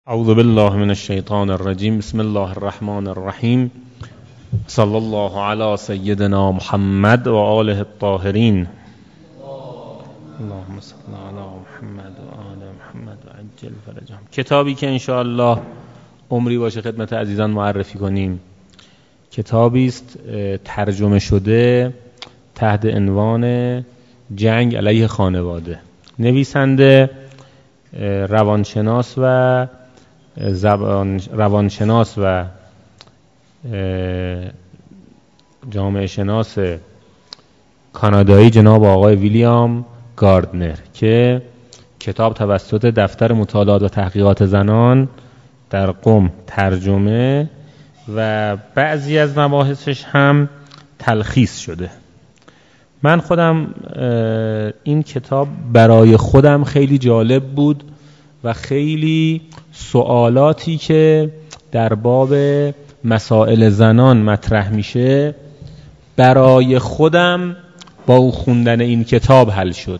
اعوذ بالله من الشیطان الرجیم. بسم الله الرحمن الرحیم. صلی الله علی سیدنا محمد و آله الطاهرین. اللهم صل علی محمد و آل محمد و عجل فرجهم. کتابی که انشاءالله عمری باشه خدمت عزیزان معرفی کنیم، کتابی است ترجمه شده تحت عنوان جنگ علیه خانواده. نویسنده روانشناس و جامعه شناس کانادایی جناب آقای ویلیام گاردنر که کتاب توسط دفتر مطالعات و تحقیقات زنان در قم ترجمه و بعضی از مباحثش هم تلخیص شده. من خودم این کتاب برای خودم خیلی جالب بود و خیلی سوالاتی که در باب مسائل زنان مطرح میشه برای خودم با خوندن این کتاب حل شد.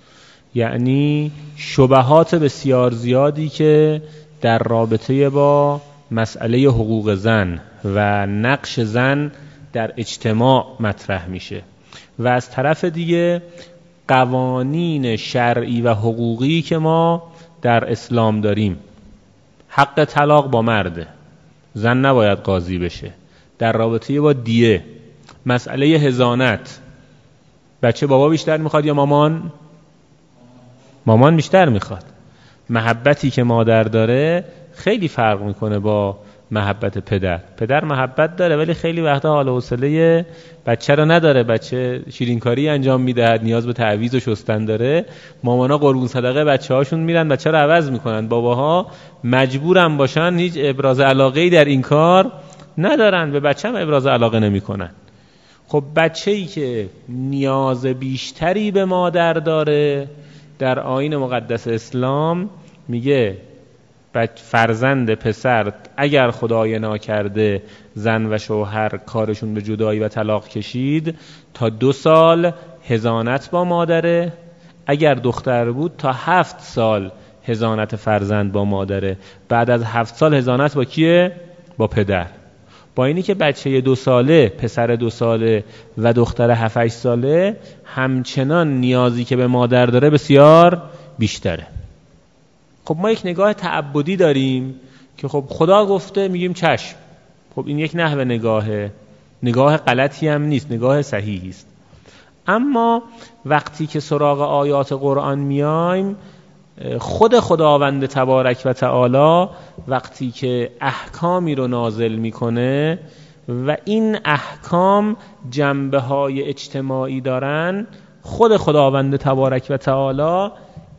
یعنی شبهات بسیار زیادی که در رابطه با مسئله حقوق زن و نقش زن در اجتماع مطرح میشه و از طرف دیگه قوانین شرعی و حقوقی که ما در اسلام داریم. حق طلاق با مرده، زن نباید قاضی بشه. در رابطه با دیه، مسئله حضانت، بچه بابا بیشتر میخواد یا مامان؟ مامان بیشتر میخواد. محبتی که مادر داره خیلی فرق میکنه با محبت پدر. پدر محبت داره ولی خیلی وقتا حال و حوصله بچه رو نداره، بچه شیرینکاری انجام میدهد، نیاز به تعویض و شستن داره. مامانا قربون صدقه بچه هاشون میرن، بچه رو عوض میکنن. باباها مجبورن باشن، هیچ ابراز علاقه‌ای در این کار ندارن، به بچه هم ابراز علاقه نمیکنن. خب بچه‌ای که نیاز بیشتری به مادر داره، در آیین مقدس اسلام میگه فرزند پسر اگر خدای ناکرده زن و شوهر کارشون به جدایی و طلاق کشید تا 2 سال حضانت با مادره، اگر دختر بود تا 7 سال حضانت فرزند با مادره، بعد از 7 سال حضانت با کیه؟ با پدر. با اینی که بچه 2 ساله، پسر 2 ساله و دختر 7-8 ساله همچنان نیازی که به مادر داره بسیار بیشتره. خب ما یک نگاه تعبدی داریم که خب خدا گفته میگیم چشم. خب این یک نحو نگاه غلطی هم نیست، نگاه صحیحی است. اما وقتی که سراغ آیات قرآن میایم، خود خداوند تبارک و تعالی وقتی که احکامی رو نازل میکنه و این احکام جنبه‌های اجتماعی دارن، خود خداوند تبارک و تعالی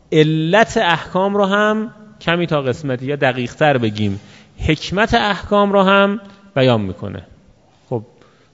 علت احکام رو هم کمی تا قسمتی یا دقیق تر بگیم حکمت احکام رو هم بیان میکنه. خب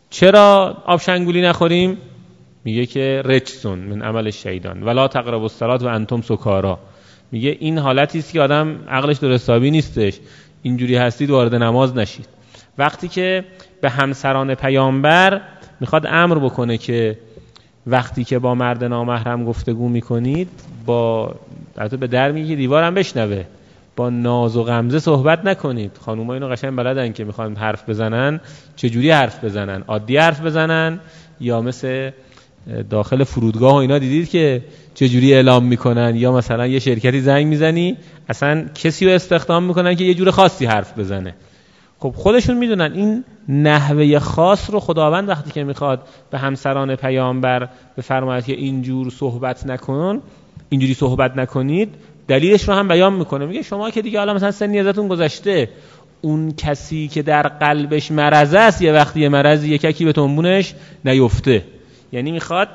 چرا آب شنگولی نخوریم؟ میگه که رجسون من عمل شیطان ولا تقربوا الصلاة و انتم سکارا. میگه این حالتی است که آدم عقلش درست حسابی نیستش، اینجوری هستید وارد نماز نشید. وقتی که به همسران پیامبر میخواد امر بکنه که وقتی که با مرد نامحرم گفتگو میکنید با البته به در میگه دیوارم بشنوه، با ناز و غمزه صحبت نکنید. خانوما اینو قشنگ بلدن که میخوان حرف بزنن چجوری حرف بزنن، عادی حرف بزنن یا مثل داخل فرودگاه و اینا دیدید که چجوری اعلام میکنن، یا مثلا یه شرکتی زنگ میزنی اصلا کسی رو استخدام میکنن که یه جور خاصی حرف بزنه. خب خودشون میدونن این نحوه خاص رو خداوند وقتی که میخواد به همسران پیامبر بفرماید که اینجور صحبت نکن، اینجوری صحبت نکنید، دلیلش رو هم بیان میکنه. میگه شما که دیگه حالا مثلا سنی ازتون گذشته، اون کسی که در قلبش مرض است یه وقتی یه مرضی یکی به تنبونش نیفته. یعنی میخواد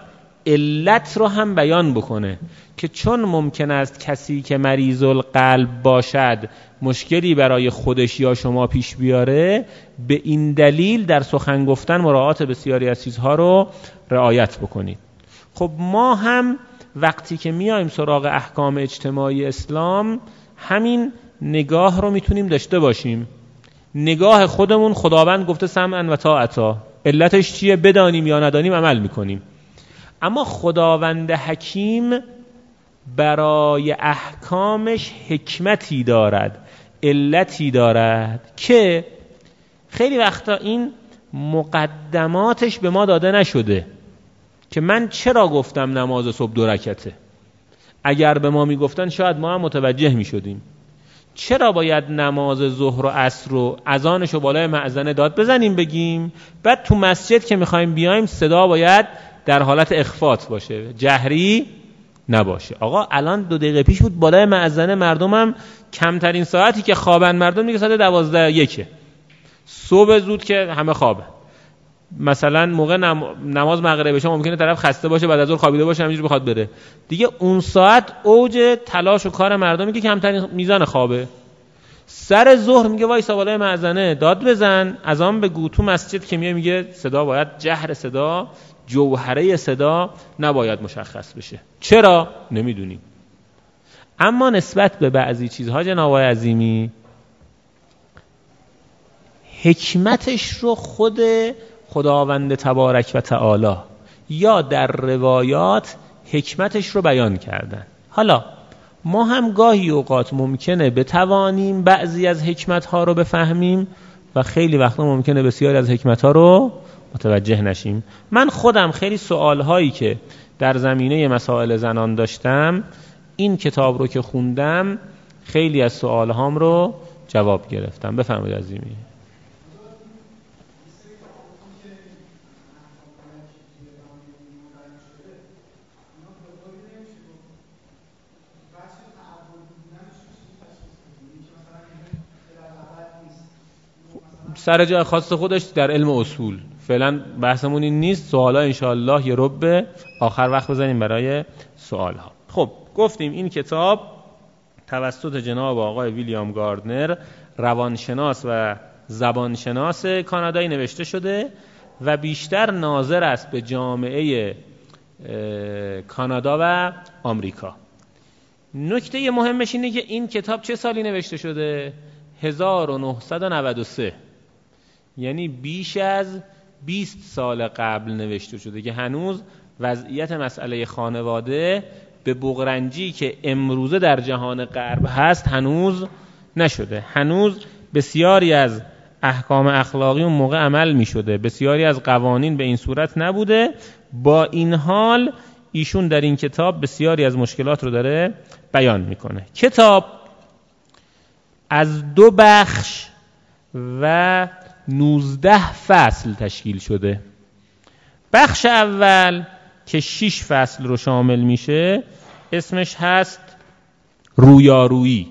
علت رو هم بیان بکنه که چون ممکن است کسی که مریض القلب باشد مشکلی برای خودش یا شما پیش بیاره، به این دلیل در سخن گفتن مراعات بسیاری از چیزها رو رعایت بکنید. خب ما هم وقتی که میایم سراغ احکام اجتماعی اسلام همین نگاه رو میتونیم داشته باشیم. نگاه خودمون خداوند گفته سمعا و طاعتا، علتش چیه؟ بدانیم یا ندانیم عمل میکنیم. اما خداوند حکیم برای احکامش حکمتی دارد، علتی دارد که خیلی وقتا این مقدماتش به ما داده نشده که من چرا گفتم نماز صبح 2 رکعته. اگر به ما میگفتن شاید ما هم متوجه میشدیم. چرا باید نماز ظهر و عصر و اذانشو بالای مأذنه داد بزنیم بگیم، بعد تو مسجد که میخوایم بیایم صدا باید در حالت اخفات باشه، جهری نباشه. آقا الان 2 دقیقه پیش بود بالای مأذنه مردمم کمترین ساعتی که خوابن مردم میگه ساعت 12:01 صبح زود که همه خوابه. مثلا موقع نماز مغرب بشه ممکنه طرف خسته باشه، بعد از ظهر خوابیده باشه، همینجوری بخواد بره دیگه. اون ساعت اوج تلاش و کار مردم میگه کمترین میزان خوابه. سر ظهر میگه وایسا بالای مأذنه داد بزن، اذان بگو. تو مسجد که میگه صدا باید جهر صدا، جوهره صدا نباید مشخص بشه. چرا؟ نمیدونیم. اما نسبت به بعضی چیزها جناب آقای عظیمی حکمتش رو خود خداوند تبارک و تعالی یا در روایات حکمتش رو بیان کردن. حالا ما هم گاهی اوقات ممکنه بتوانیم بعضی از حکمتها رو بفهمیم و خیلی وقتا ممکنه بسیاری از حکمتها رو متوجه نشیم. من خودم خیلی سوالهایی که در زمینه مسائل زنان داشتم، این کتاب رو که خوندم خیلی از سوالهام رو جواب گرفتم. بفرمایید عظیمی. سر جای خاص خودش در علم اصول. فعلا بحثمون این نیست. سوالا انشاءالله یه ربع آخر وقت بزنیم برای سوالها. خب گفتیم این کتاب توسط جناب آقای ویلیام گاردنر، روانشناس و زبانشناس کانادایی نوشته شده و بیشتر ناظر است به جامعه کانادا و آمریکا. نکته مهمش اینه که این کتاب چه سالی نوشته شده؟ 1993، یعنی بیش از 20 سال قبل نوشته شده که هنوز وضعیت مسئله خانواده به بغرنجی که امروزه در جهان غرب هست هنوز نشده. هنوز بسیاری از احکام اخلاقی اون موقع عمل می شده، بسیاری از قوانین به این صورت نبوده. با این حال ایشون در این کتاب بسیاری از مشکلات رو داره بیان میکنه. کتاب از 2 بخش و 19 فصل تشکیل شده. بخش اول که 6 فصل رو شامل میشه اسمش هست رویارویی،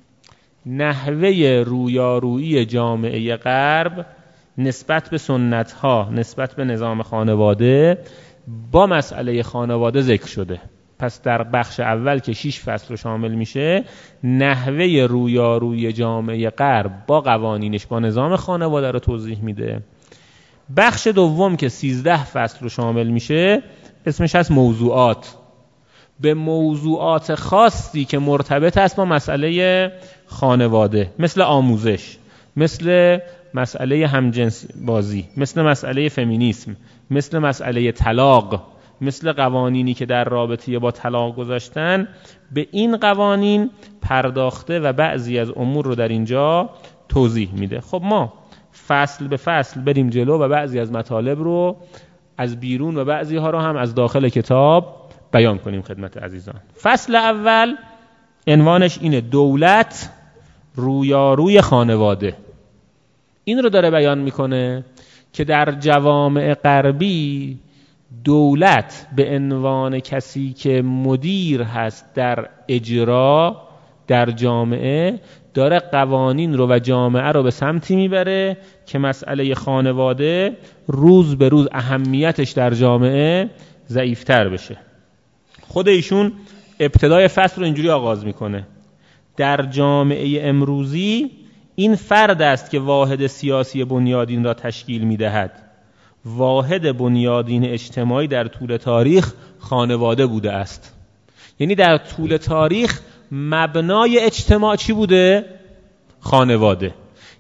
نحوه رویارویی جامعه غرب نسبت به سنت‌ها، نسبت به نظام خانواده، با مسئله خانواده ذکر شده. پس در بخش اول که 6 فصل رو شامل میشه نحوه رویارویی جامعه غرب با قوانینش، با نظام خانواده رو توضیح میده. بخش دوم که 13 فصل رو شامل میشه اسمش هست موضوعات، به موضوعات خاصی که مرتبط است با مسئله خانواده، مثل آموزش، مثل مسئله همجنس بازی، مثل مسئله فمینیسم، مثل مسئله طلاق، مثل قوانینی که در رابطه با طلاق گذاشتن. به این قوانین پرداخته و بعضی از امور رو در اینجا توضیح میده. خب ما فصل به فصل بریم جلو و بعضی از مطالب رو از بیرون و بعضی ها رو هم از داخل کتاب بیان کنیم خدمت عزیزان. فصل اول عنوانش اینه: دولت رویاروی خانواده. این رو داره بیان میکنه که در جوامع غربی دولت به عنوان کسی که مدیر هست در اجرا در جامعه داره قوانین رو و جامعه رو به سمتی میبره که مسئله خانواده روز به روز اهمیتش در جامعه ضعیفتر بشه. خود ایشون ابتدای فصل رو اینجوری آغاز میکنه: در جامعه امروزی این فرد است که واحد سیاسی بنیادین را تشکیل میدهد. واحد بنیادین اجتماعی در طول تاریخ خانواده بوده است. یعنی در طول تاریخ مبنای اجتماع چی بوده؟ خانواده.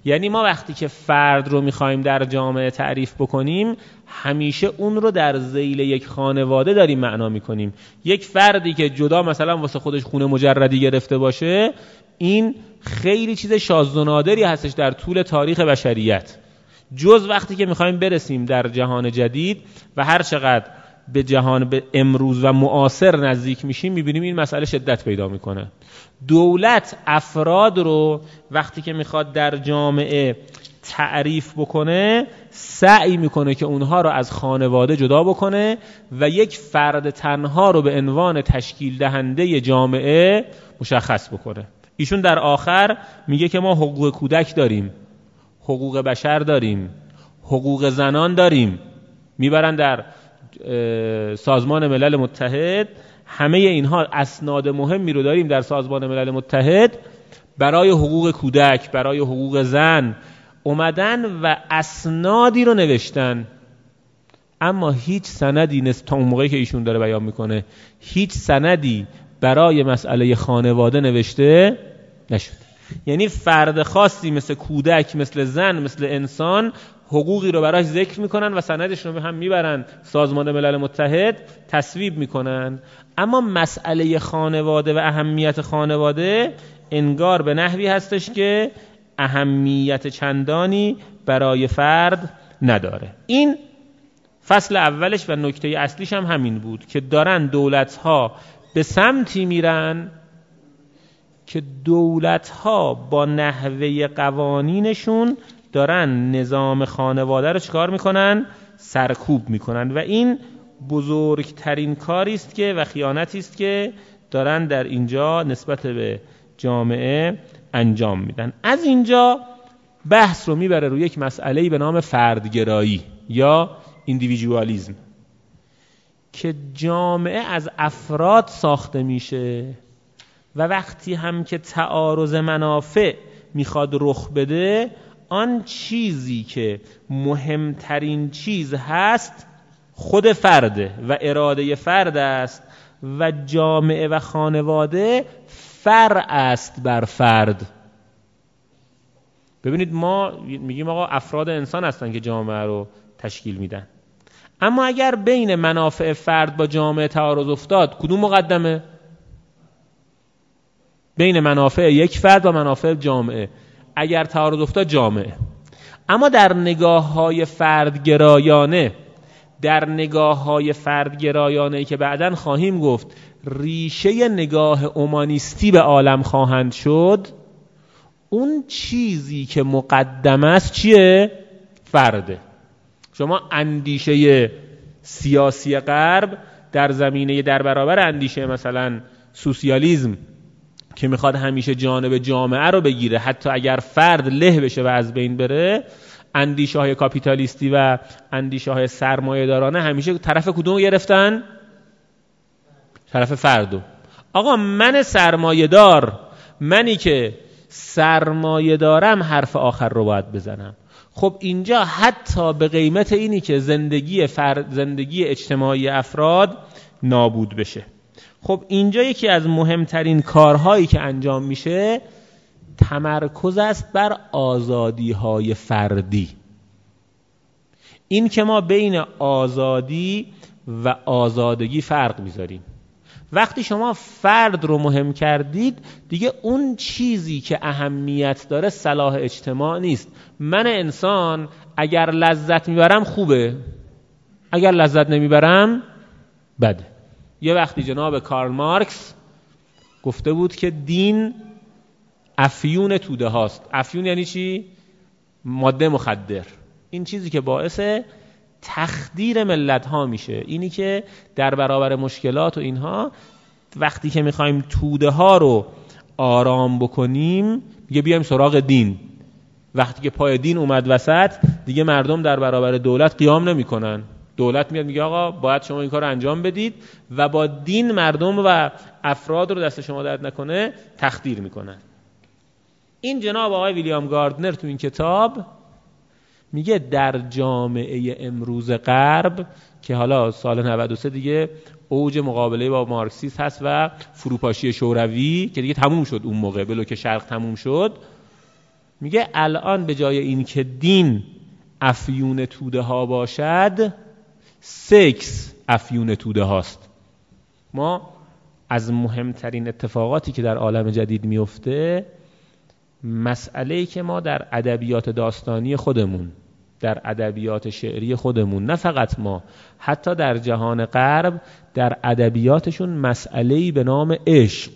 یعنی ما وقتی که فرد رو میخوایم در جامعه تعریف بکنیم همیشه اون رو در ذیل یک خانواده داریم معنا میکنیم. یک فردی که جدا مثلا واسه خودش خونه مجردی گرفته باشه، این خیلی چیز شاذ و نادری هستش در طول تاریخ بشریت، جز وقتی که میخوایم برسیم در جهان جدید و هر چقدر به جهان به امروز و معاصر نزدیک میشیم میبینیم این مسئله شدت پیدا میکنه. دولت افراد رو وقتی که میخواد در جامعه تعریف بکنه سعی میکنه که اونها رو از خانواده جدا بکنه و یک فرد تنها رو به عنوان تشکیل دهنده جامعه مشخص بکنه. ایشون در آخر میگه که ما حقوق کودک داریم، حقوق بشر داریم، حقوق زنان داریم. میبرن در سازمان ملل متحد، همه اینها اسناد مهمی رو داریم در سازمان ملل متحد برای حقوق کودک، برای حقوق زن اومدن و اسنادی رو نوشتن، اما هیچ سندی تا اون موقعی که ایشون داره بیان میکنه هیچ سندی برای مسئله خانواده نوشته نشد. یعنی فرد خاصی مثل کودک، مثل زن، مثل انسان حقوقی رو براش ذکر میکنن و سندش رو هم میبرن سازمان ملل متحد تصویب میکنن، اما مسئله خانواده و اهمیت خانواده انگار به نحوی هستش که اهمیت چندانی برای فرد نداره. این فصل اولش و نکته اصلیش هم همین بود که دارن دولت‌ها به سمتی میرن که دولت‌ها با نحوه قوانینشون دارن نظام خانواده رو چکار میکنن؟ سرکوب میکنن و این بزرگترین کاری است که و خیانتی است که دارن در اینجا نسبت به جامعه انجام میدن. از اینجا بحث رو میبره روی یک مسئله‌ای به نام فردگرایی یا ایندیویدوالیسم که جامعه از افراد ساخته میشه و وقتی هم که تعارض منافع میخواد رخ بده، آن چیزی که مهمترین چیز هست خود فرده و اراده فرد است و جامعه و خانواده فرع است بر فرد. ببینید ما میگیم آقا افراد انسان هستن که جامعه رو تشکیل میدن، اما اگر بین منافع فرد با جامعه تعارض افتاد کدوم مقدمه؟ بین منافع یک فرد و منافع جامعه اگر تعارض افتاد جامعه. اما در نگاه‌های فردگرایانه، در نگاه‌های فردگرایانه‌ای که بعداً خواهیم گفت ریشه نگاه اومانیستی به عالم خواهند شد، اون چیزی که مقدم است چیه؟ فرده. شما اندیشه سیاسی غرب در زمینه در برابر اندیشه مثلا سوسیالیسم که میخواد همیشه جانب جامعه رو بگیره حتی اگر فرد له بشه و از بین بره، اندیشه های کاپیتالیستی و اندیشه های سرمایه دارانه همیشه طرف کدوم گرفتن؟ طرف فردو. آقا من سرمایه دار، منی که سرمایه دارم حرف آخر رو باید بزنم. خب اینجا حتی به قیمت اینی که زندگی اجتماعی افراد نابود بشه. خب اینجا یکی از مهمترین کارهایی که انجام میشه تمرکز است بر آزادی‌های فردی. این که ما بین آزادی و آزادگی فرق میذاریم. وقتی شما فرد رو مهم کردید دیگه اون چیزی که اهمیت داره صلاح اجتماع نیست. من انسان اگر لذت میبرم خوبه، اگر لذت نمیبرم بده. یه وقتی جناب کارل مارکس گفته بود که دین افیون توده هاست. افیون یعنی چی؟ ماده مخدر. این چیزی که باعث تخدیر ملت ها میشه، اینی که در برابر مشکلات و اینها وقتی که میخوایم توده ها رو آرام بکنیم دیگه بیایم سراغ دین. وقتی که پای دین اومد وسط دیگه مردم در برابر دولت قیام نمیکنن. دولت میاد میگه آقا باید شما این کار رو انجام بدید و با دین مردم و افراد رو دست شما درد نکنه تخدیر میکنن. این جناب آقای ویلیام گاردنر تو این کتاب میگه در جامعه امروز غرب که حالا سال 93 دیگه اوج مقابله با مارکسیسم هست و فروپاشی شوروی که دیگه تموم شد، اون موقع بلوک شرق تموم شد، میگه الان به جای این که دین افیون توده ها باشد، سکس افیون توده هاست. ما از مهمترین اتفاقاتی که در عالم جدید میفته، مسئله‌ای که ما در ادبیات داستانی خودمون، در ادبیات شعری خودمون، نه فقط ما، حتی در جهان غرب در ادبیاتشون مسئله‌ای به نام عشق.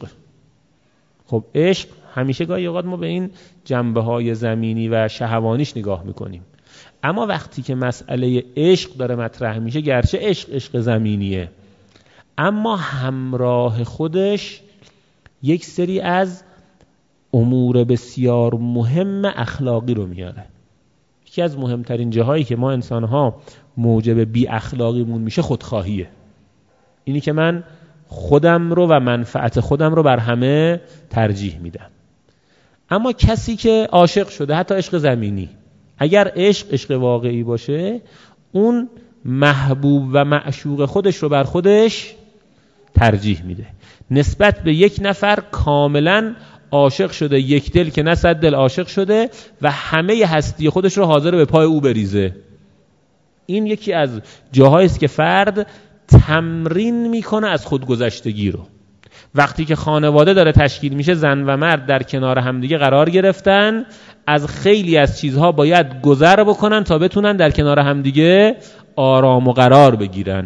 خب عشق همیشه گاهی اوقات ما به این جنبه‌های زمینی و شهوانیش نگاه میکنیم، اما وقتی که مسئله عشق داره مطرح میشه، گرچه عشق زمینیه، اما همراه خودش یک سری از امور بسیار مهم اخلاقی رو میاره. یکی از مهمترین جاهایی که ما انسان‌ها موجب بی اخلاقیمون میشه خودخواهیه. اینی که من خودم رو و منفعت خودم رو بر همه ترجیح میدم. اما کسی که عاشق شده، حتی عشق زمینی، اگر عشق واقعی باشه، اون محبوب و معشوق خودش رو بر خودش ترجیح میده. نسبت به یک نفر کاملا عاشق شده، یک دل که نه صد دل عاشق شده و همه هستی خودش رو حاضر به پای او بریزه. این یکی از جاهایی است که فرد تمرین میکنه از خودگذشتگی رو. وقتی که خانواده داره تشکیل میشه، زن و مرد در کنار همدیگه قرار گرفتن، از خیلی از چیزها باید گذر بکنن تا بتونن در کنار همدیگه آرام و قرار بگیرن.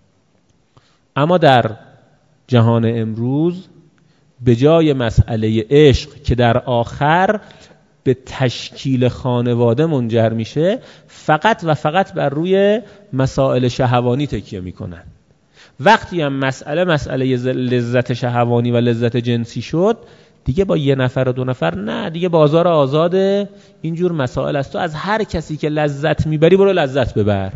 اما در جهان امروز به جای مسئله عشق که در آخر به تشکیل خانواده منجر میشه، فقط و فقط بر روی مسائل شهوانی تکیه میکنن. وقتی هم مسئله لذت شهوانی و لذت جنسی شد، دیگه با یه نفر و دو نفر نه، دیگه بازار آزاده. اینجور مسائل است، تو از هر کسی که لذت میبری برو لذت ببر.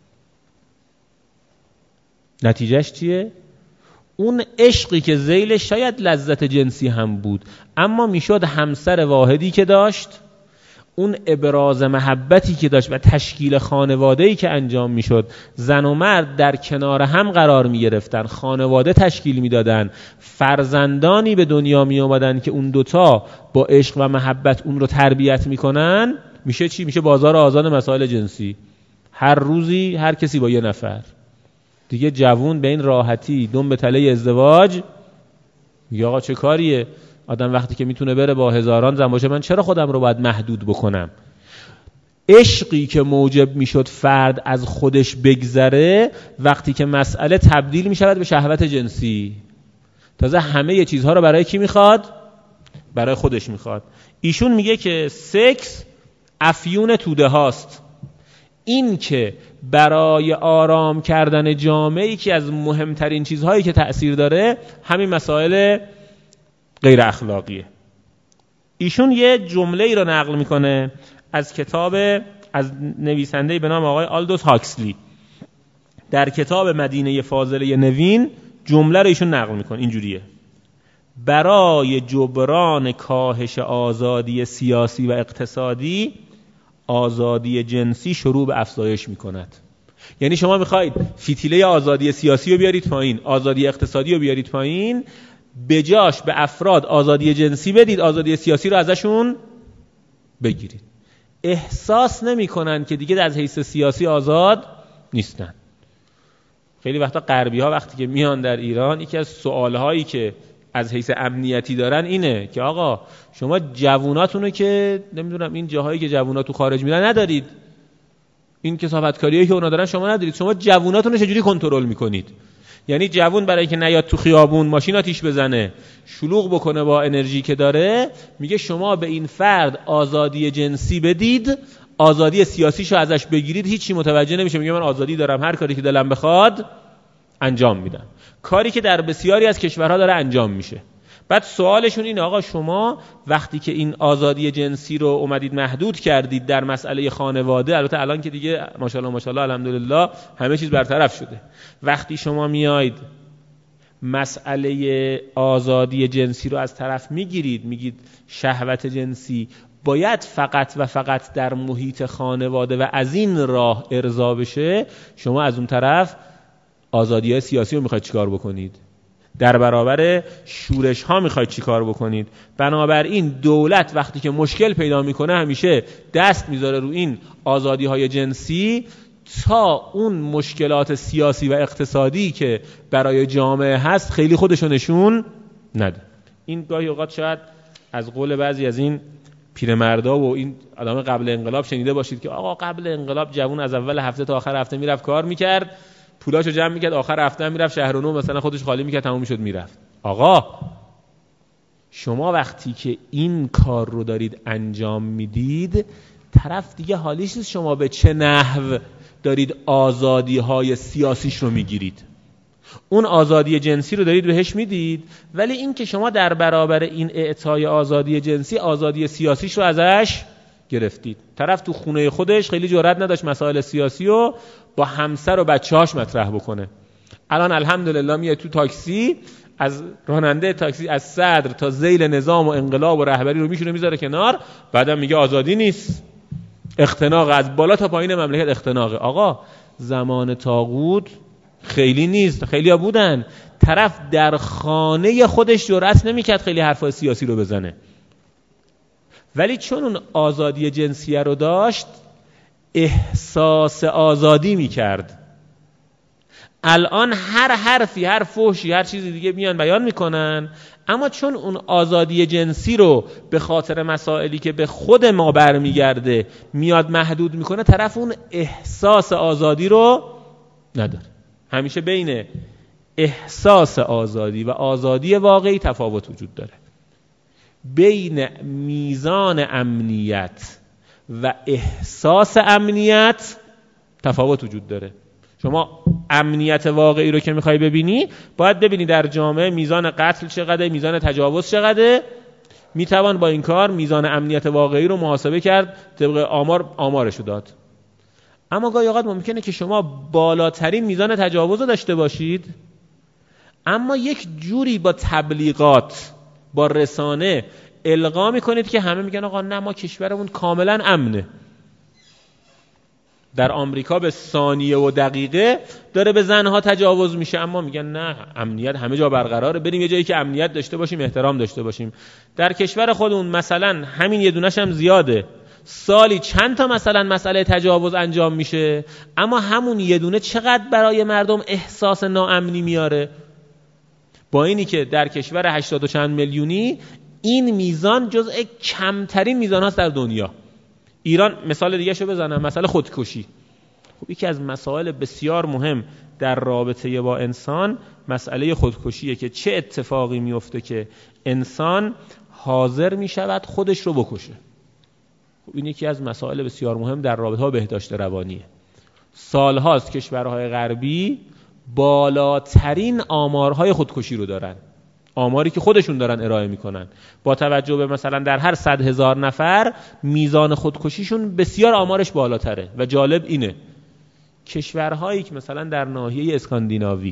نتیجهش چیه؟ اون عشقی که ذیلش شاید لذت جنسی هم بود، اما میشد همسر واحدی که داشت، اون ابراز محبتی که داشت و تشکیل خانواده‌ای که انجام میشد، زن و مرد در کنار هم قرار میگرفتن، خانواده تشکیل میدادن، فرزندانی به دنیا می آمدن که اون دوتا با عشق و محبت اون رو تربیت میکنن. میشه چی؟ میشه بازار آزاد مسائل جنسی. هر روزی هر کسی با یه نفر. دیگه جوون به این راحتی دم به تله ازدواج میگه آقا چه کاریه؟ آدم وقتی که میتونه بره با هزاران زن باشه، من چرا خودم رو باید محدود بکنم؟ عشقی که موجب میشد فرد از خودش بگذره، وقتی که مسئله تبدیل میشود به شهوت جنسی، تازه همه چیزها رو برای کی میخواد؟ برای خودش میخواد. ایشون میگه که سکس افیون توده هاست. این که برای آرام کردن جامعه‌ای که از مهمترین چیزهایی که تأثیر داره همین مسائل غیر اخلاقیه. ایشون یه جمله ای رو نقل میکنه از کتاب، از نویسنده‌ای به نام آقای آلدوس هاکسلی. در کتاب مدینه فاضله نوین جمله رو ایشون نقل میکنه اینجوریه: برای جبران کاهش آزادی سیاسی و اقتصادی، آزادی جنسی شروع به افزایش میکند. یعنی شما میخواید فتیله آزادی سیاسی رو بیارید پایین، آزادی اقتصادی رو بیارید پایین، به جاش به افراد آزادی جنسی بدید، آزادی سیاسی رو ازشون بگیرید. احساس نمیکنن که دیگه از حیث سیاسی آزاد نیستن. خیلی وقتا غربی ها وقتی که میان در ایران، یکی از سوالهایی که از حیث امنیتی دارن اینه که آقا شما جووناتونو که نمیدونم این جاهایی که جوونا تو خارج میرن ندارید، این کثافتکاریایی که اونا دارن شما ندارید، شما جووناتونو چجوری کنترل میکنید؟ یعنی جوون برای که نیاد تو خیابون ماشین آتیش بزنه، شلوغ بکنه با انرژی که داره، میگه شما به این فرد آزادی جنسی بدید، آزادی سیاسیشو ازش بگیرید، هیچی متوجه نمیشه، میگه من آزادی دارم، هر کاری که دلم بخواد انجام میدم. کاری که در بسیاری از کشورها داره انجام میشه. بعد سوالشون اینه آقا شما وقتی که این آزادی جنسی رو اومدید محدود کردید در مسئله خانواده، البته الان که دیگه ماشاءالله ماشاءالله الحمدلله همه چیز برطرف شده، وقتی شما میاید مسئله آزادی جنسی رو از طرف میگیرید، میگید شهوت جنسی باید فقط و فقط در محیط خانواده و از این راه ارضا بشه، شما از اون طرف آزادی سیاسی رو میخواید چیکار بکنید؟ در برابر شورش ها میخواید چی کار بکنید. بنابراین دولت وقتی که مشکل پیدا میکنه همیشه دست میذاره رو این آزادی های جنسی تا اون مشکلات سیاسی و اقتصادی که برای جامعه هست خیلی خودشو نشون نده. این گاهی اوقات شاید از قول بعضی از این پیرمردا و این آدم قبل انقلاب شنیده باشید که آقا قبل انقلاب جوون از اول هفته تا آخر هفته میرفت کار میکرد، پولاشو جمع میکرد، آخر هفته هم میرفت شهرونو مثلا خودش خالی میکرد، تموم شد میرفت. آقا شما وقتی که این کار رو دارید انجام میدید، طرف دیگه حالیش نیست شما به چه نحو دارید آزادی های سیاسیش رو میگیرید. اون آزادی جنسی رو دارید بهش میدید، ولی این که شما در برابر این اعطای آزادی جنسی آزادی سیاسیش رو ازش گرفتید. طرف تو خونه خودش خیلی جرئت نداشت مسائل سیاسی رو با همسر و بچه‌هاش مطرح بکنه. الان الحمدلله میاد تو تاکسی، از راننده تاکسی از صدر تا ذیل نظام و انقلاب و رهبری رو میشونه میذاره کنار، بعدم میگه آزادی نیست، اختناق از بالا تا پایین مملکت اختناقه. آقا زمان طاغوت خیلی نیست، خیلی ها بودن، طرف در خانه خودش جرأت نمیکرد خیلی حرفای سیاسی رو بزنه، ولی چون اون آزادی جنسیه رو داشت احساس آزادی میکرد. الان هر حرفی، هر فحشی، هر چیزی دیگه میان بیان میکنن، اما چون اون آزادی جنسی رو به خاطر مسائلی که به خود ما برمیگرده میاد محدود میکنه، طرف اون احساس آزادی رو نداره. همیشه بین احساس آزادی و آزادی واقعی تفاوت وجود داره. بین میزان امنیت و احساس امنیت تفاوت وجود داره. شما امنیت واقعی رو که میخوای ببینی، باید ببینی در جامعه میزان قتل چقدره، میزان تجاوز چقدره. میتوان با این کار میزان امنیت واقعی رو محاسبه کرد، طبق آمارشو داد. اما گاهی اوقات ممکنه که شما بالاترین میزان تجاوز رو داشته باشید، اما یک جوری با تبلیغات، با رسانه القا میکنید که همه میگن آقا نه ما کشورمون کاملا امنه. در آمریکا به ثانیه و دقیقه داره به زنها تجاوز میشه، اما میگن نه امنیت همه جا برقراره، بریم یه جایی که امنیت داشته باشیم، احترام داشته باشیم. در کشور خودمون مثلا همین یه دونش هم زیاده، سالی چند تا مثلا مسئله تجاوز انجام میشه، اما همون یه دونه چقدر برای مردم احساس ناامنی میاره. با اینی که در کشور 80 و چند میلیونی این میزان جزء کمترین میزان هاست در دنیا. ایران مثال دیگه شو بزنم، مسئله خودکشی. خب یکی از مسائل بسیار مهم در رابطه با انسان مسئله خودکشیه که چه اتفاقی میفته که انسان حاضر میشود خودش رو بکشه. خب این یکی از مسائل بسیار مهم در رابطه با بهداشت روانیه. سالهاست کشورهای غربی بالاترین آمارهای خودکشی رو دارن، آماری که خودشون دارن ارائه میکنن. با توجه به مثلا در هر 100,000 نفر میزان خودکشیشون بسیار آمارش بالاتره. و جالب اینه کشورهایی که مثلا در ناحیه اسکاندیناوی،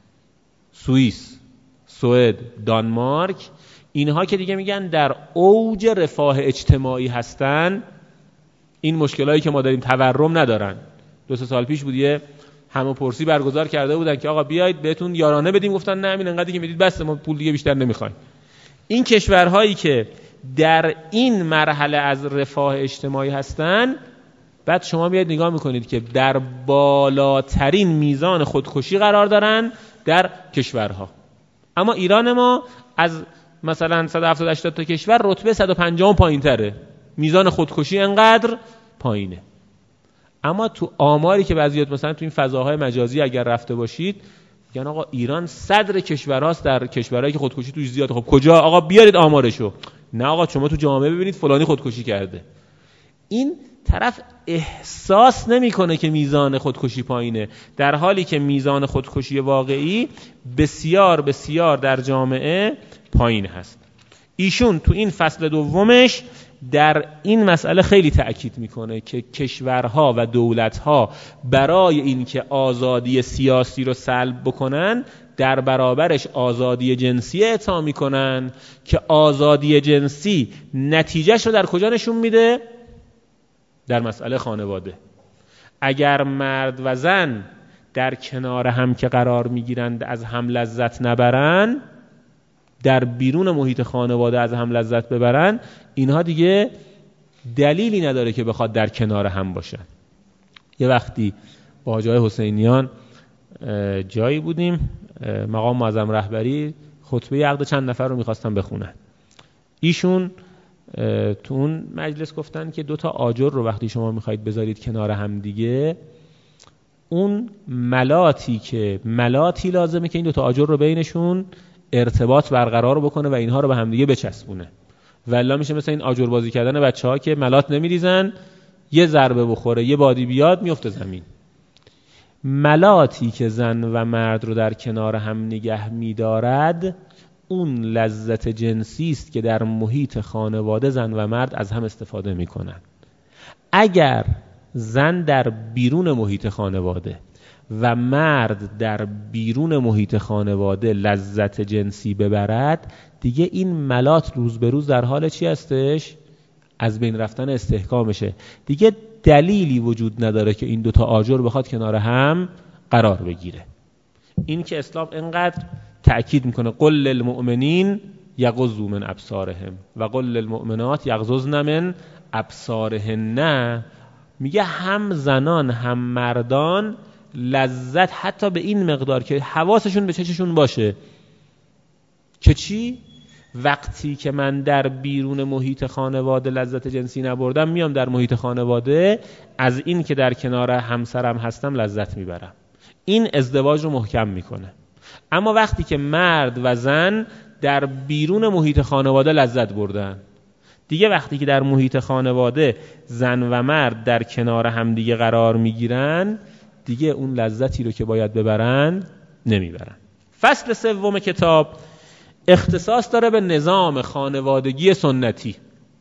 سوئیس، سوئد، دانمارک، اینها که دیگه میگن در اوج رفاه اجتماعی هستن، این مشکلایی که ما داریم تورم ندارن. 2-3 سال پیش بود یه همه‌پرسی برگزار کرده بودن که آقا بیایید بهتون یارانه بدیم، گفتن نه همین انقدری که میدید بس، ما پول دیگه بیشتر نمیخوایم. این کشورهایی که در این مرحله از رفاه اجتماعی هستن، بعد شما بیاید نگاه میکنید که در بالاترین میزان خودکشی قرار دارن در کشورها. اما ایران ما از مثلا 170-80 تا کشور رتبه 150 پایین تره، میزان خودکشی انقدر پایینه. اما تو آماری که بعضیات مثلا تو این فضاهای مجازی اگر رفته باشید میگن آقا ایران صدر کشورهاست در کشورهایی که خودکشی توش زیاده. خب کجا آقا بیارید آمارشو؟ نه آقا شما تو جامعه ببینید فلانی خودکشی کرده. این طرف احساس نمیکنه که میزان خودکشی پایینه، در حالی که میزان خودکشی واقعی بسیار بسیار در جامعه پایین هست. ایشون تو این فصل دومش در این مسئله خیلی تأکید میکنه که کشورها و دولتها برای اینکه آزادی سیاسی رو سلب بکنن، در برابرش آزادی جنسی اعطا میکنن که آزادی جنسی نتیجهش رو در کجا نشون میده؟ در مسئله خانواده. اگر مرد و زن در کنار هم که قرار میگیرند از هم لذت نبرن، در بیرون محیط خانواده از هم لذت ببرن، اینها دیگه دلیلی نداره که بخواد در کنار هم باشن. یه وقتی با حاجی حسینیان جایی بودیم، مقام معظم رهبری خطبه عقد چند نفر رو میخواستن بخونن. ایشون تو اون مجلس گفتن که 2 آجر رو وقتی شما میخواید بذارید کنار هم دیگه، اون ملاتی لازمه که این 2 آجر رو بینشون ارتباط برقرار بکنه و اینها رو به هم دیگه بچسبونه. والله میشه مثل این آجر بازی کردن بچه‌ها که ملات نمیریزن، یه ضربه بخوره یه بادی بیاد میفته زمین. ملاتی که زن و مرد رو در کنار هم نگه می‌دارد اون لذت جنسی است که در محیط خانواده زن و مرد از هم استفاده می‌کنن. اگر زن در بیرون محیط خانواده و مرد در بیرون محیط خانواده لذت جنسی ببرد، دیگه این ملات روز به روز در حال چی هستش؟ از بین رفتن استحکامشه. دیگه دلیلی وجود نداره که این 2 آجر بخواد کنار هم قرار بگیره. این که اسلام اینقدر تأکید میکنه قل للمؤمنین یغضوا من ابصارهم و قل للمؤمنات یغضضن من ابصارهن، میگه هم زنان هم مردان لذت حتی به این مقدار که حواسشون به چششون باشه که چی؟ وقتی که من در بیرون محیط خانواده لذت جنسی نبردم، میام در محیط خانواده از این که در کنار همسرم هستم لذت میبرم. این ازدواج رو محکم میکنه. اما وقتی که مرد و زن در بیرون محیط خانواده لذت بردن، دیگه وقتی که در محیط خانواده زن و مرد در کنار هم دیگه قرار میگیرن، دیگه اون لذتی رو که باید ببرن نمیبرن. فصل 3 کتاب اختصاص داره به نظام خانوادگی سنتی.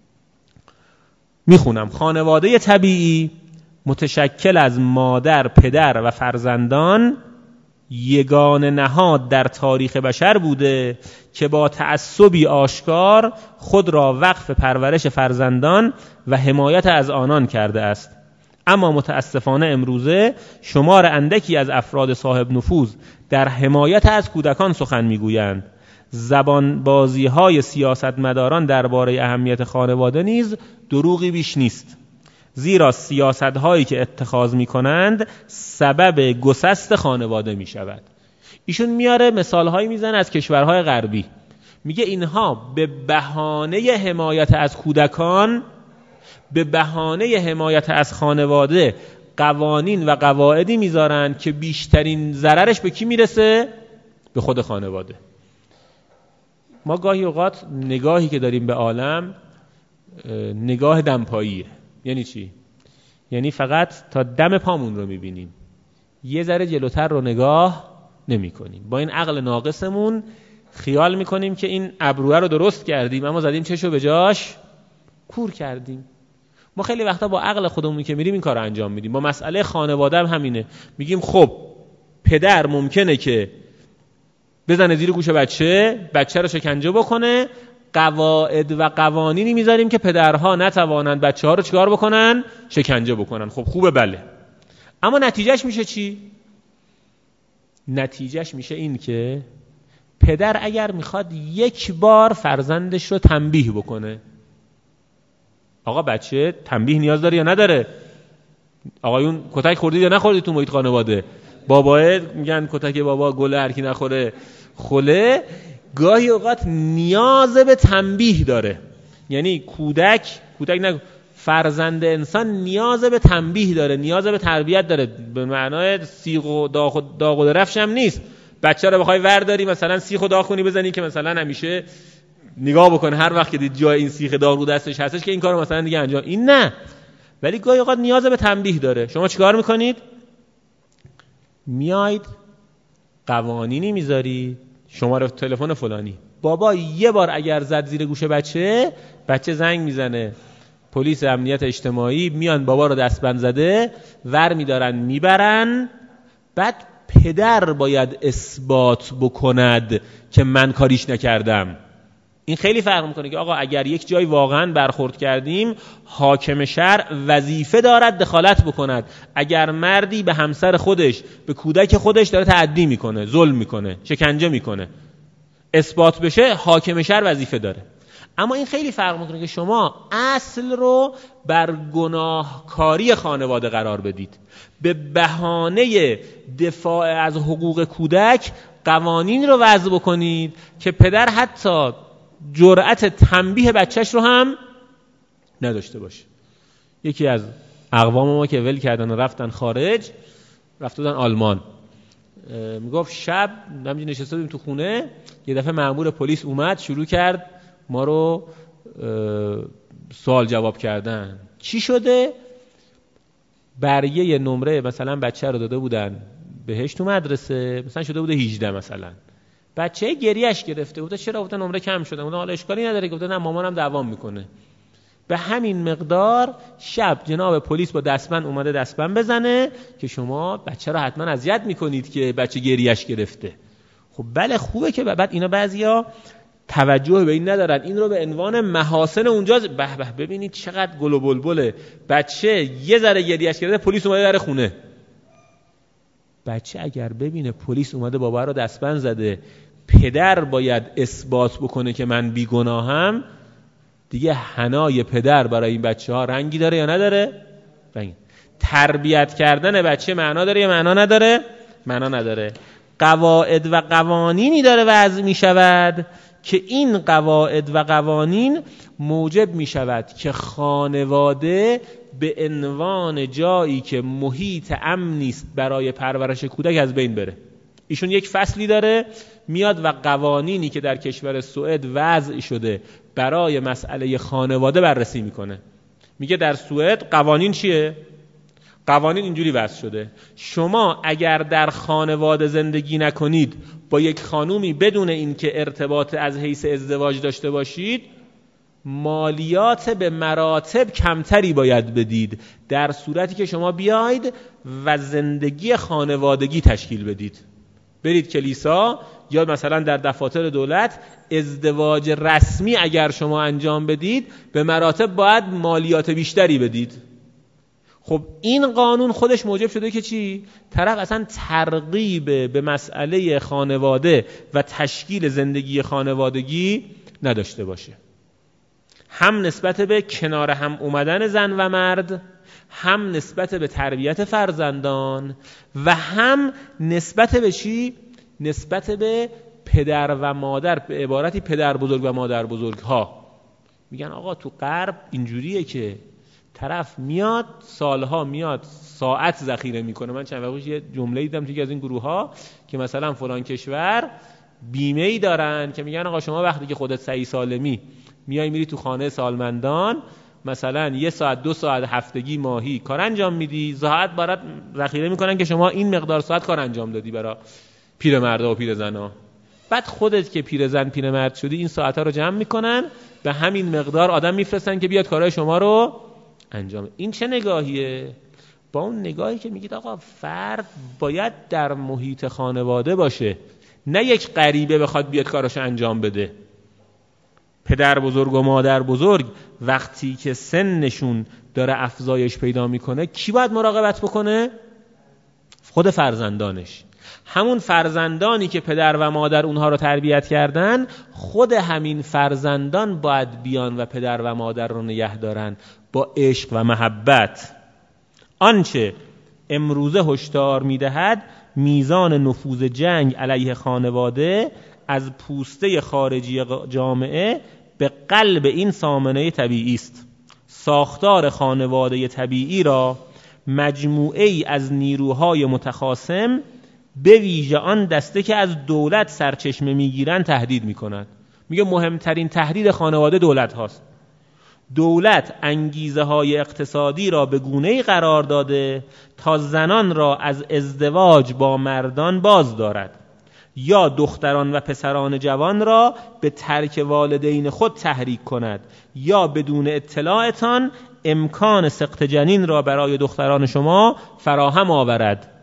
میخونم: خانواده طبیعی متشکل از مادر، پدر و فرزندان یگانه نهاد در تاریخ بشر بوده که با تعصبی آشکار خود را وقف پرورش فرزندان و حمایت از آنان کرده است. اما متاسفانه امروزه شمار اندکی از افراد صاحب نفوذ در حمایت از کودکان سخن میگویند. زبان بازی های سیاستمداران درباره اهمیت خانواده نیز دروغی بیش نیست، زیرا سیاست هایی که اتخاذ می کنند سبب گسست خانواده می شود. ایشون میاره مثال هایی میزنه از کشورهای غربی، میگه اینها به بهانه حمایت از کودکان، به بهانه حمایت از خانواده قوانین و قواعدی میذارن که بیشترین ضررش به کی میرسه؟ به خود خانواده. ما گاهی اوقات نگاهی که داریم به عالم نگاه دمپاییه. یعنی چی؟ یعنی فقط تا دم پامون رو میبینیم، یه ذره جلوتر رو نگاه نمی کنیم. با این عقل ناقصمون خیال میکنیم که این ابروه رو درست کردیم، اما زدیم چشو به جاش کور کردیم. ما خیلی وقتا با عقل خودمون که میریم این کار رو انجام میدیم. با مسئله خانواده هم همینه. میگیم خب پدر ممکنه که بزنه زیر گوش بچه رو شکنجه بکنه، قواعد و قوانینی میذاریم که پدرها نتوانند بچه ها رو چیکار بکنن؟ شکنجه بکنن. خب خوبه، بله. اما نتیجهش میشه چی؟ نتیجهش میشه این که پدر اگر میخواد یک بار فرزندش رو تنبیه بکنه، آقا بچه تنبیه نیاز داره یا نداره؟ آقایون کتک خوردید یا نخوردید تو محیط خانواده؟ بابا میگن کتک بابا گله هر کی نخوره خله. گاهی اوقات نیاز به تنبیه داره. یعنی کودک فرزند انسان نیاز به تنبیه داره، نیاز به تربیت داره. به معنای سیخ و داغ و درفش هم نیست. بچه رو بخوای ورداری مثلا سیخ و داغ کنی بزنی که مثلا همیشه نگاه بکنه هر وقت که دید جای این سیخ داغ رو دستش هستش که این کارو مثلا دیگه انجام، این نه. ولی گاهی اوقات نیاز به تنبیه داره. شما چیکار میکنید؟ میاید قوانینی میذاری، شماره تلفن فلانی، بابا یه بار اگر زد زیر گوش بچه زنگ میزنه پلیس امنیت اجتماعی، میان بابا رو دستبند زده ور میدارن میبرن. بعد پدر باید اثبات بکند که من کاریش نکردم. این خیلی فرق میکنه که آقا اگر یک جای واقعا برخورد کردیم، حاکم شرع وظیفه دارد دخالت بکند. اگر مردی به همسر خودش، به کودک خودش داره تعدی میکنه، ظلم میکنه، شکنجه میکنه، اثبات بشه، حاکم شرع وظیفه داره. اما این خیلی فرق میکنه که شما اصل رو بر گناهکاری خانواده قرار بدید، به بهانه دفاع از حقوق کودک قوانین رو وضع بکنید که پدر حتی جرأت تنبیه بچهش رو هم نداشته باشه. یکی از اقوام ما که ول کردن و رفتن خارج، رفتن آلمان، میگفت شب همینجوری نشسته بودیم تو خونه، یه دفعه مأمور پلیس اومد شروع کرد ما رو سوال جواب کردن. چی شده؟ برگه نمره مثلا بچه رو داده بودن بهش تو مدرسه، مثلا شده بوده 18 مثلا، بچه گریهش گرفته بوده، چرا بوده نمره کم شده؟ بوده حالا اشکالی نداره، گفته نه مامانم دوام میکنه. به همین مقدار شب جناب پلیس با دستبند اومده دستبند بزنه که شما بچه رو حتما اذیت میکنید که بچه گریهش گرفته. خب بله خوبه که بعد اینا بعضیا توجه به این ندارن، این رو به عنوان محاسن اونجا به ببینید چقدر گل و بلبله، بچه یه ذره گریهش گرفته پلیس اومده در خونه. بچه اگر ببینه پلیس اومده بابا رو دستبند زده، پدر باید اثبات بکنه که من بیگناهم، دیگه حنای پدر برای این بچه ها رنگی داره یا نداره؟ رنگ. تربیت کردن بچه معنا داره یا معنا نداره؟ معنا نداره. قواعد و قوانینی داره وضع می شود که این قواعد و قوانین موجب می شود که خانواده به عنوان جایی که محیط امنی است برای پرورش کودک از بین بره. ایشون یک فصلی داره میاد و قوانینی که در کشور سوئد وضع شده برای مسئله خانواده بررسی میکنه. میگه در سوئد قوانین چیه؟ قوانین اینجوری وضع شده شما اگر در خانواده زندگی نکنید با یک خانومی بدون اینکه ارتباط از حیث ازدواج داشته باشید، مالیات به مراتب کمتری باید بدید در صورتی که شما بیاید و زندگی خانوادگی تشکیل بدید. برید کلیسا یا مثلا در دفاتر دولت ازدواج رسمی اگر شما انجام بدید به مراتب باید مالیات بیشتری بدید. خب این قانون خودش موجب شده که چی؟ طرف اصلا ترغیب به مسئله خانواده و تشکیل زندگی خانوادگی نداشته باشه، هم نسبت به کنار هم اومدن زن و مرد، هم نسبت به تربیت فرزندان، و هم نسبت به چی؟ نسبت به پدر و مادر، به عبارتی پدر بزرگ و مادر بزرگ ها. میگن آقا تو غرب اینجوریه که طرف میاد سالها میاد ساعت ذخیره میکنه. من چند وقت پیش یه جمله دیدم توی از این گروه ها که مثلا فلان کشور بیمه ای دارن که میگن آقا شما وقتی که خودت صحیح سالمی میای میری تو خانه سالمندان، مثلا 1 ساعت 2 ساعت هفتگی ماهی کار انجام میدی، ساعت برات ذخیره میکنن که شما این مقدار ساعت کار انجام دادی برای پیرمردا و پیرزنا. بعد خودت که پیرزن پیرمرد شدی این ساعت‌ها رو جمع میکنن، به همین مقدار آدم میفرستن که بیاد کارهای شما رو انجام. این چه نگاهیه؟ با اون نگاهی که میگید آقا فرد باید در محیط خانواده باشه، نه یک غریبه بخواد بیاد کاراشو انجام بده. پدر بزرگ و مادر بزرگ وقتی که سنشون داره افزایش پیدا میکنه کی باید مراقبت بکنه؟ خود فرزندانش. همون فرزندانی که پدر و مادر اونها رو تربیت کردن، خود همین فرزندان باید بیان و پدر و مادر رو نگه دارن با عشق و محبت. آنچه امروزه هشدار میدهد میزان نفوذ جنگ علیه خانواده از پوسته خارجی جامعه به قلب این سامانه طبیعی است. ساختار خانواده طبیعی را مجموعه ای از نیروهای متخاصم به ویژه آن دسته که از دولت سرچشمه میگیرند تهدید میکند. میگه مهمترین تهدید خانواده دولت هاست. دولت انگیزه های اقتصادی را به گونه‌ای قرار داده تا زنان را از ازدواج با مردان باز دارد یا دختران و پسران جوان را به ترک والدین خود تحریک کند یا بدون اطلاعتان امکان سقط جنین را برای دختران شما فراهم آورد.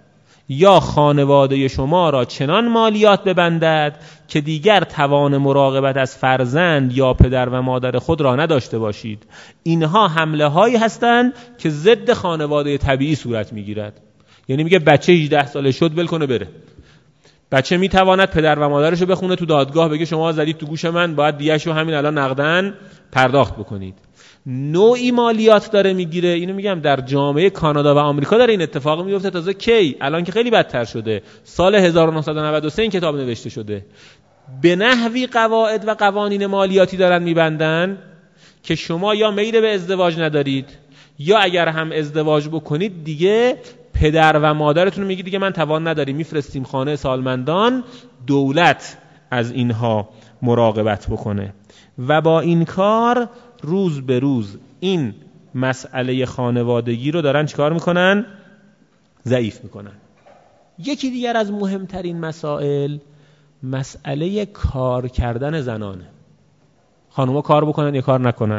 یا خانواده شما را چنان مالیات ببندد که دیگر توان مراقبت از فرزند یا پدر و مادر خود را نداشته باشید. اینها حمله هایی هستند که ضد خانواده طبیعی صورت میگیرد. یعنی میگه بچه 18 ساله شد ول کنه بره. بچه میتواند پدر و مادرش رو بخونه تو دادگاه، بگه شما زدید تو گوش من، باید دیگه‌شو همین الان نقدن پرداخت بکنید. نوعی مالیات داره میگیره. اینو میگم در جامعه کانادا و آمریکا داره این اتفاق میفته. تازه کی؟ الان که خیلی بدتر شده. سال 1993 این کتاب نوشته شده. به نحوی قواعد و قوانین مالیاتی دارن میبندن که شما یا میل به ازدواج ندارید، یا اگر هم ازدواج بکنید دیگه پدر و مادرتون میگی دیگه من توان نداریم، میفرستیم خانه سالمندان، دولت از اینها مراقبت بکنه. و با این کار روز به روز این مسئله خانوادگی رو دارن چیکار میکنن؟ ضعیف میکنن. یکی دیگر از مهمترین مسائل مسئله کار کردن زنانه. خانوما کار بکنن یا کار نکنن.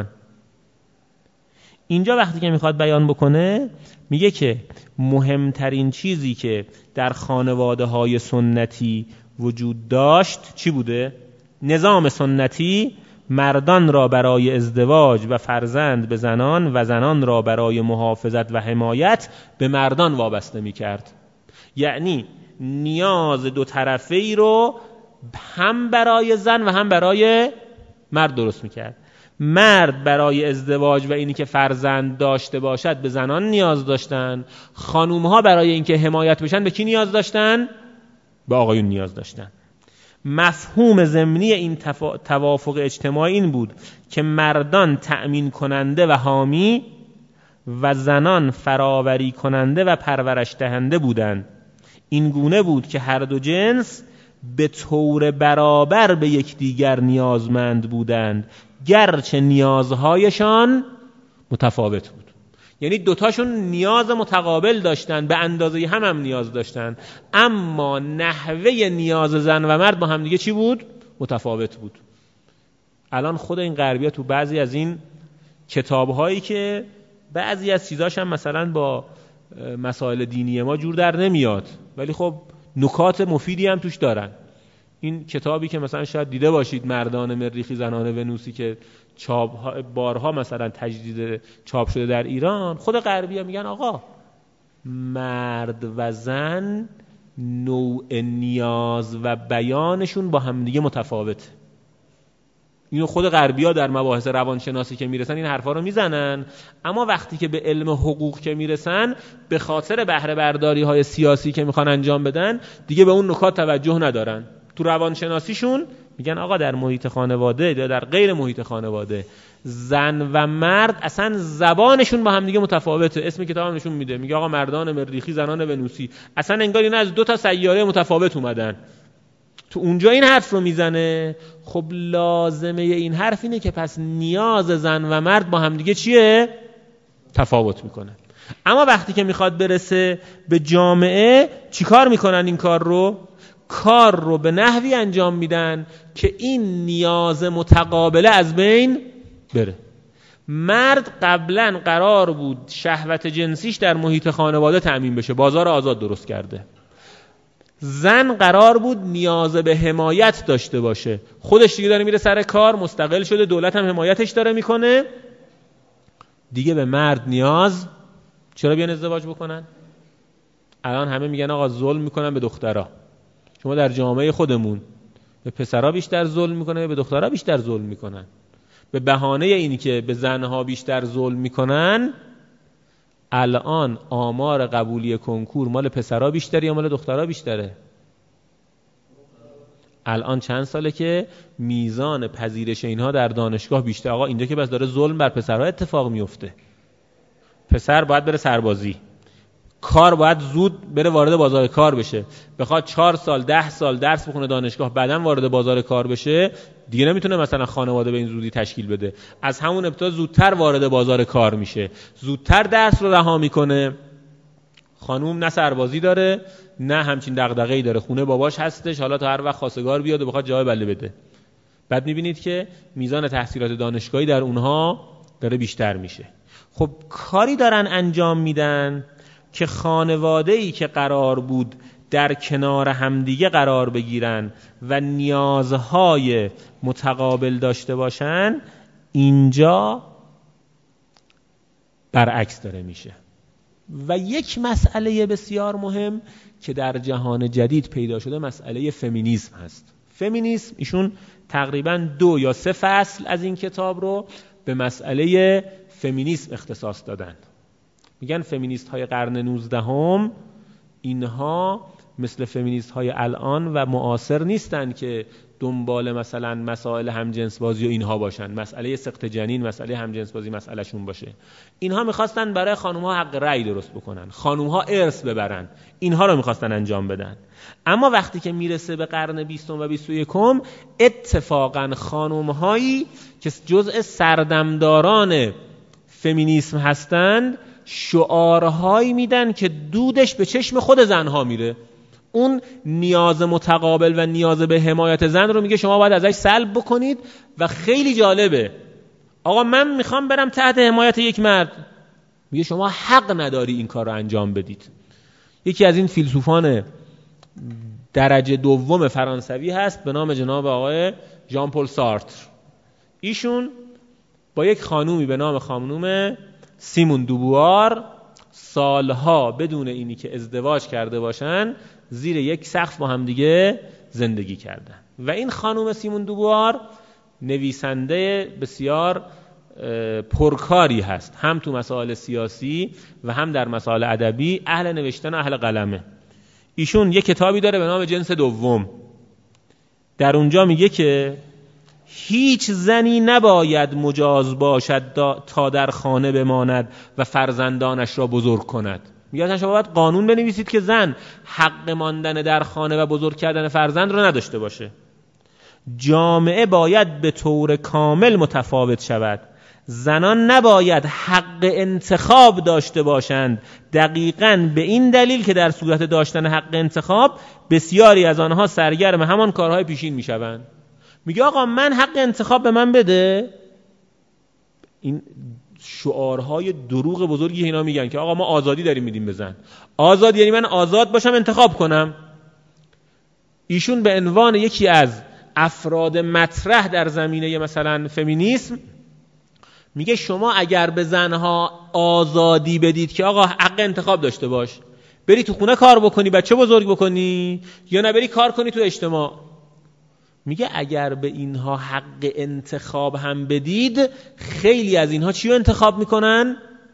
اینجا وقتی که میخواد بیان بکنه میگه که مهمترین چیزی که در خانواده های سنتی وجود داشت چی بوده؟ نظام سنتی مردان را برای ازدواج و فرزند به زنان و زنان را برای محافظت و حمایت به مردان وابسته میکرد. یعنی نیاز دو طرفه ای رو هم برای زن و هم برای مرد درست میکرد. مرد برای ازدواج و اینی که فرزند داشته باشد به زنان نیاز داشتن، خانومها برای اینکه حمایت بشن به کی نیاز داشتن؟ به آقایون نیاز داشتن. مفهوم ضمنی این توافق اجتماعی این بود که مردان تأمین کننده و حامی و زنان فراوری کننده و پرورش دهنده بودند. این گونه بود که هر دو جنس به طور برابر به یکدیگر نیازمند بودند، گرچه نیازهایشان متفاوت بود. یعنی دوتاشون نیاز متقابل داشتن، به اندازه هم نیاز داشتن، اما نحوه نیاز زن و مرد با هم دیگه چی بود؟ متفاوت بود. الان خود این غربی‌ها تو بعضی از این کتاب‌هایی که بعضی از چیزاش هم مثلا با مسائل دینی ما جور در نمیاد، ولی خب نکات مفیدی هم توش دارن. این کتابی که مثلا شاید دیده باشید، مردان مریخی زنان ونوسی، که بارها مثلا تجدید چاپ شده در ایران، خود غربی‌ها میگن آقا مرد و زن نوع نیاز و بیانشون با هم دیگه متفاوته. اینو خود غربی‌ها در مباحث روانشناسی که میرسن این حرفا رو میزنن، اما وقتی که به علم حقوق که میرسن به خاطر بهره برداری‌های سیاسی که میخوان انجام بدن دیگه به اون نکات توجه ندارن. تو روانشناسیشون میگن آقا در محیط خانواده یا در غیر محیط خانواده زن و مرد اصلا زبانشون با هم دیگه متفاوته. اسم کتابم نشون میده، میگه آقا مردان مریخی زنان ونوسی، اصلا انگار اینا از دو تا سیاره متفاوت اومدن. تو اونجا این حرف رو میزنه. خب لازمه این حرف اینه که پس نیاز زن و مرد با هم دیگه چیه؟ تفاوت میکنه. اما وقتی که میخواد برسه به جامعه چیکار میکنن؟ این کار رو به نحوی انجام میدن که این نیاز متقابله از بین بره. مرد قبلا قرار بود شهوت جنسیش در محیط خانواده تأمین بشه، بازار آزاد درست کرده. زن قرار بود نیاز به حمایت داشته باشه، خودش دیگه داره میره سر کار، مستقل شده، دولت هم حمایتش داره میکنه، دیگه به مرد نیاز چرا بیان ازدواج بکنن؟ الان همه میگن آقا ظلم میکنن به دخترها. شما در جامعه خودمون به پسرها بیشتر ظلم میکنه، به دخترها بیشتر ظلم میکنن. به بهانه اینی که به زنها بیشتر ظلم میکنن، الان آمار قبولی کنکور مال پسرها بیشتره یا مال دخترها بیشتره؟ الان چند ساله که میزان پذیرش اینها در دانشگاه بیشتر. آقا اینجا که بس داره ظلم بر پسرها اتفاق میفته. پسر باید بره سربازی، کار باید زود بره وارد بازار کار بشه، بخواد 4 سال 10 سال درس بخونه دانشگاه بعداً وارد بازار کار بشه، دیگه نمیتونه مثلا خانواده به این زودی تشکیل بده. از همون ابتدا زودتر وارد بازار کار میشه، زودتر درس رو رها میکنه. خانوم نه سربازی داره نه همچین دغدغه‌ای داره، خونه باباش هستش، حالا تا هر وقت خواستگار بیاد و بخواد جای بله بده. بعد میبینید که میزان تحصیلات دانشگاهی در اونها داره بیشتر میشه. خب کاری دارن انجام میدن که خانواده‌ای که قرار بود در کنار همدیگه قرار بگیرن و نیازهای متقابل داشته باشن، اینجا برعکس داره میشه. و یک مسئله بسیار مهم که در جهان جدید پیدا شده مسئله فمینیسم هست. فمینیسم ایشون تقریباً 2 یا 3 فصل از این کتاب رو به مسئله فمینیسم اختصاص دادن. میگن فمینیست های قرن 19 اینها مثل فمینیست های الان و معاصر نیستن که دنبال مثلا مسائل همجنس بازی و اینها باشن، مسئله سقط جنین، مسئله همجنس بازی مسئله شون باشه. اینها میخواستن برای خانوم ها حق رأی درست بکنن، خانوم ها ارث ببرن، اینها رو میخواستن انجام بدن. اما وقتی که میرسه به قرن 20 و 21 اتفاقا خانوم هایی که جزء سردمداران فمینیسم هستند شعارهایی میدن که دودش به چشم خود زنها میره. اون نیاز متقابل و نیاز به حمایت زن رو میگه شما باید ازش سلب بکنید. و خیلی جالبه، آقا من میخوام برم تحت حمایت یک مرد، میگه شما حق نداری این کار رو انجام بدید. یکی از این فیلسوفان درجه دوم فرانسوی هست به نام جناب آقای ژان پل سارتر. ایشون با یک خانومی به نام خانوم سیمون دوبوار سالها بدون اینی که ازدواج کرده باشن زیر یک سقف با هم دیگه زندگی کردن. و این خانوم سیمون دوبوار نویسنده بسیار پرکاری هست، هم تو مسائل سیاسی و هم در مسائل ادبی، اهل نوشتن و اهل قلمه. ایشون یک کتابی داره به نام جنس دوم. در اونجا میگه که هیچ زنی نباید مجاز باشد تا در خانه بماند و فرزندانش را بزرگ کند. میگه شما باید قانون بنویسید که زن حق ماندن در خانه و بزرگ کردن فرزند را نداشته باشه. جامعه باید به طور کامل متفاوت شود. زنان نباید حق انتخاب داشته باشند، دقیقاً به این دلیل که در صورت داشتن حق انتخاب بسیاری از آنها سرگرم همان کارهای پیشین میشوند. میگه آقا من حق انتخاب به من بده. این شعارهای دروغ بزرگی اینا میگن که آقا ما آزادی داریم میدیم به زن. آزادی یعنی من آزاد باشم انتخاب کنم. ایشون به عنوان یکی از افراد مطرح در زمینه مثلا فمینیسم میگه شما اگر به زنها آزادی بدید که آقا حق انتخاب داشته باش، بری تو خونه کار بکنی، بچه بزرگ بکنی، یا نه بری کار کنی تو اجتماع، میگه اگر به اینها حق انتخاب هم بدید خیلی از اینها چی رو انتخاب میکنن؟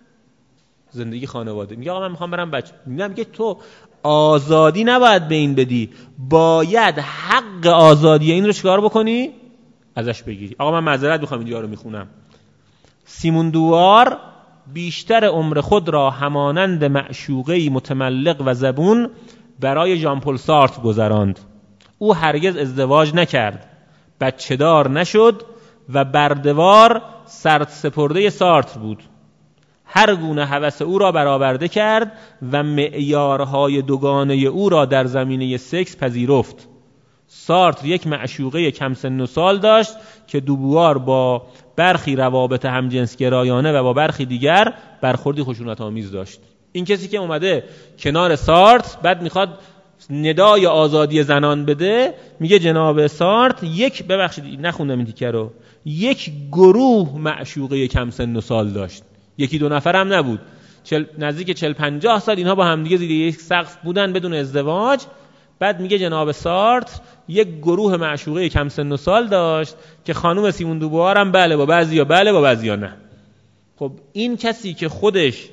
زندگی خانواده. میگه آقا من میخوام برم بچه. میگه تو آزادی نباید به این بدی، باید حق آزادی این رو چیکار بکنی؟ ازش بگیری. آقا من معذرت میخوام اینجا رو میخونم. سیمون دوار بیشتر عمر خود را همانند معشوقه‌ای متملق و زبون برای ژان پل سارتر گذراند. او هرگز ازدواج نکرد، بچه دار نشد و برده‌وار سرسپرده سارتر بود. هر گونه هوس او را برآورده کرد و معیارهای دوگانه او را در زمینه سکس پذیرفت. سارتر یک معشوقه کم سن و سال داشت که دوبوار با برخی روابط همجنسگرایانه و با برخی دیگر برخوردی خشونت‌آمیز داشت. این کسی که اومده کنار سارتر بعد میخواد ندای آزادی زنان بده، میگه جناب سارتر ببخشید نخوندم این تیکه رو، یک گروه معشوقه کم سن و سال داشت، یکی دو نفر هم نبود، نزدیک 40-50 سال اینها با هم دیگه زیر یک سقف بودن بدون ازدواج. بعد میگه جناب سارتر یک گروه معشوقه کم سن و سال داشت که خانم سیمون دوبوار هم بله با بعضیا بله با بعضیا نه. خب این کسی که خودش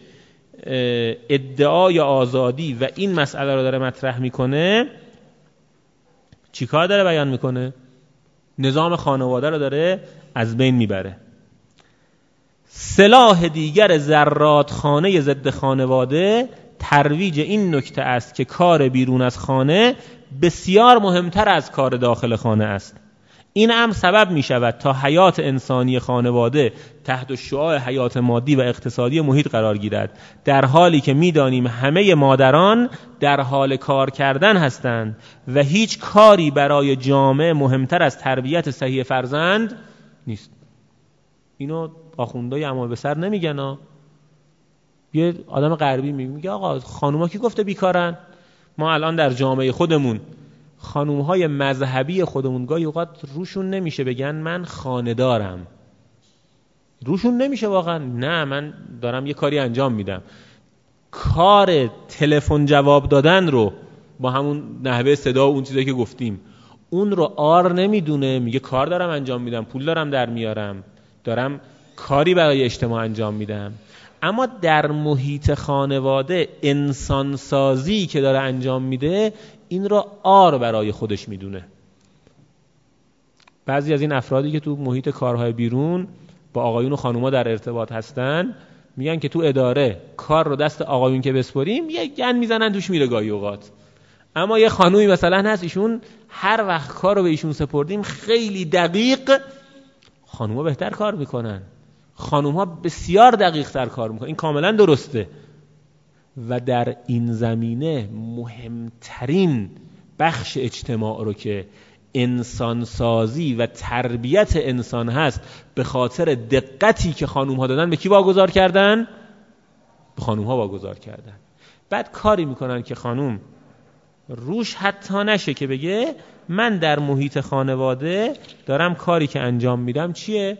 ادعای آزادی و این مسئله رو داره مطرح میکنه چیکار داره بیان میکنه؟ نظام خانواده رو داره از بین میبره. سلاح دیگر زرادخانه ضد خانواده ترویج این نکته است که کار بیرون از خانه بسیار مهمتر از کار داخل خانه است. این امر سبب می شود تا حیات انسانی خانواده تحت شعاع حیات مادی و اقتصادی محیط قرار گیرد، در حالی که می دانیم همه مادران در حال کار کردن هستند و هیچ کاری برای جامعه مهمتر از تربیت صحیح فرزند نیست. اینو آخوندای اعمال به سر نمیگن ها. یه آدم غربی میگه آقا خانوما کی گفته بیکارن؟ ما الان در جامعه خودمون خانومهای مذهبی خودمون گاهی اوقات روشون نمیشه بگن من خانه دارم، روشون نمیشه واقعا، نه من دارم یه کاری انجام میدم. کار تلفن جواب دادن رو با همون نحوه صدا و اون چیزایی که گفتیم اون رو آر نمیدونه، میگه کار دارم انجام میدم، پول دارم در میارم، دارم کاری برای اجتماع انجام میدم. اما در محیط خانواده انسانسازی که داره انجام میده این رو آر برای خودش میدونه. بعضی از این افرادی که تو محیط کارهای بیرون با آقایون و خانوما در ارتباط هستن میگن که تو اداره کار رو دست آقایون که بسپریم یه گن میزنن توش میره گاهی اوقات. اما یه خانومی مثلا هست ایشون هر وقت کار رو به ایشون سپردیم خیلی دقیق، خانوما بهتر کار میکنن، خانوما بسیار دقیق تر کار میکنن. این کاملا درسته و در این زمینه مهمترین بخش اجتماع رو که انسانسازی و تربیت انسان هست به خاطر دقتی که خانوم ها دادن به کی واگذار کردن؟ به خانوم ها واگذار کردن. بعد کاری میکنن که خانوم روش حتی نشه که بگه من در محیط خانواده دارم کاری که انجام میدم چیه؟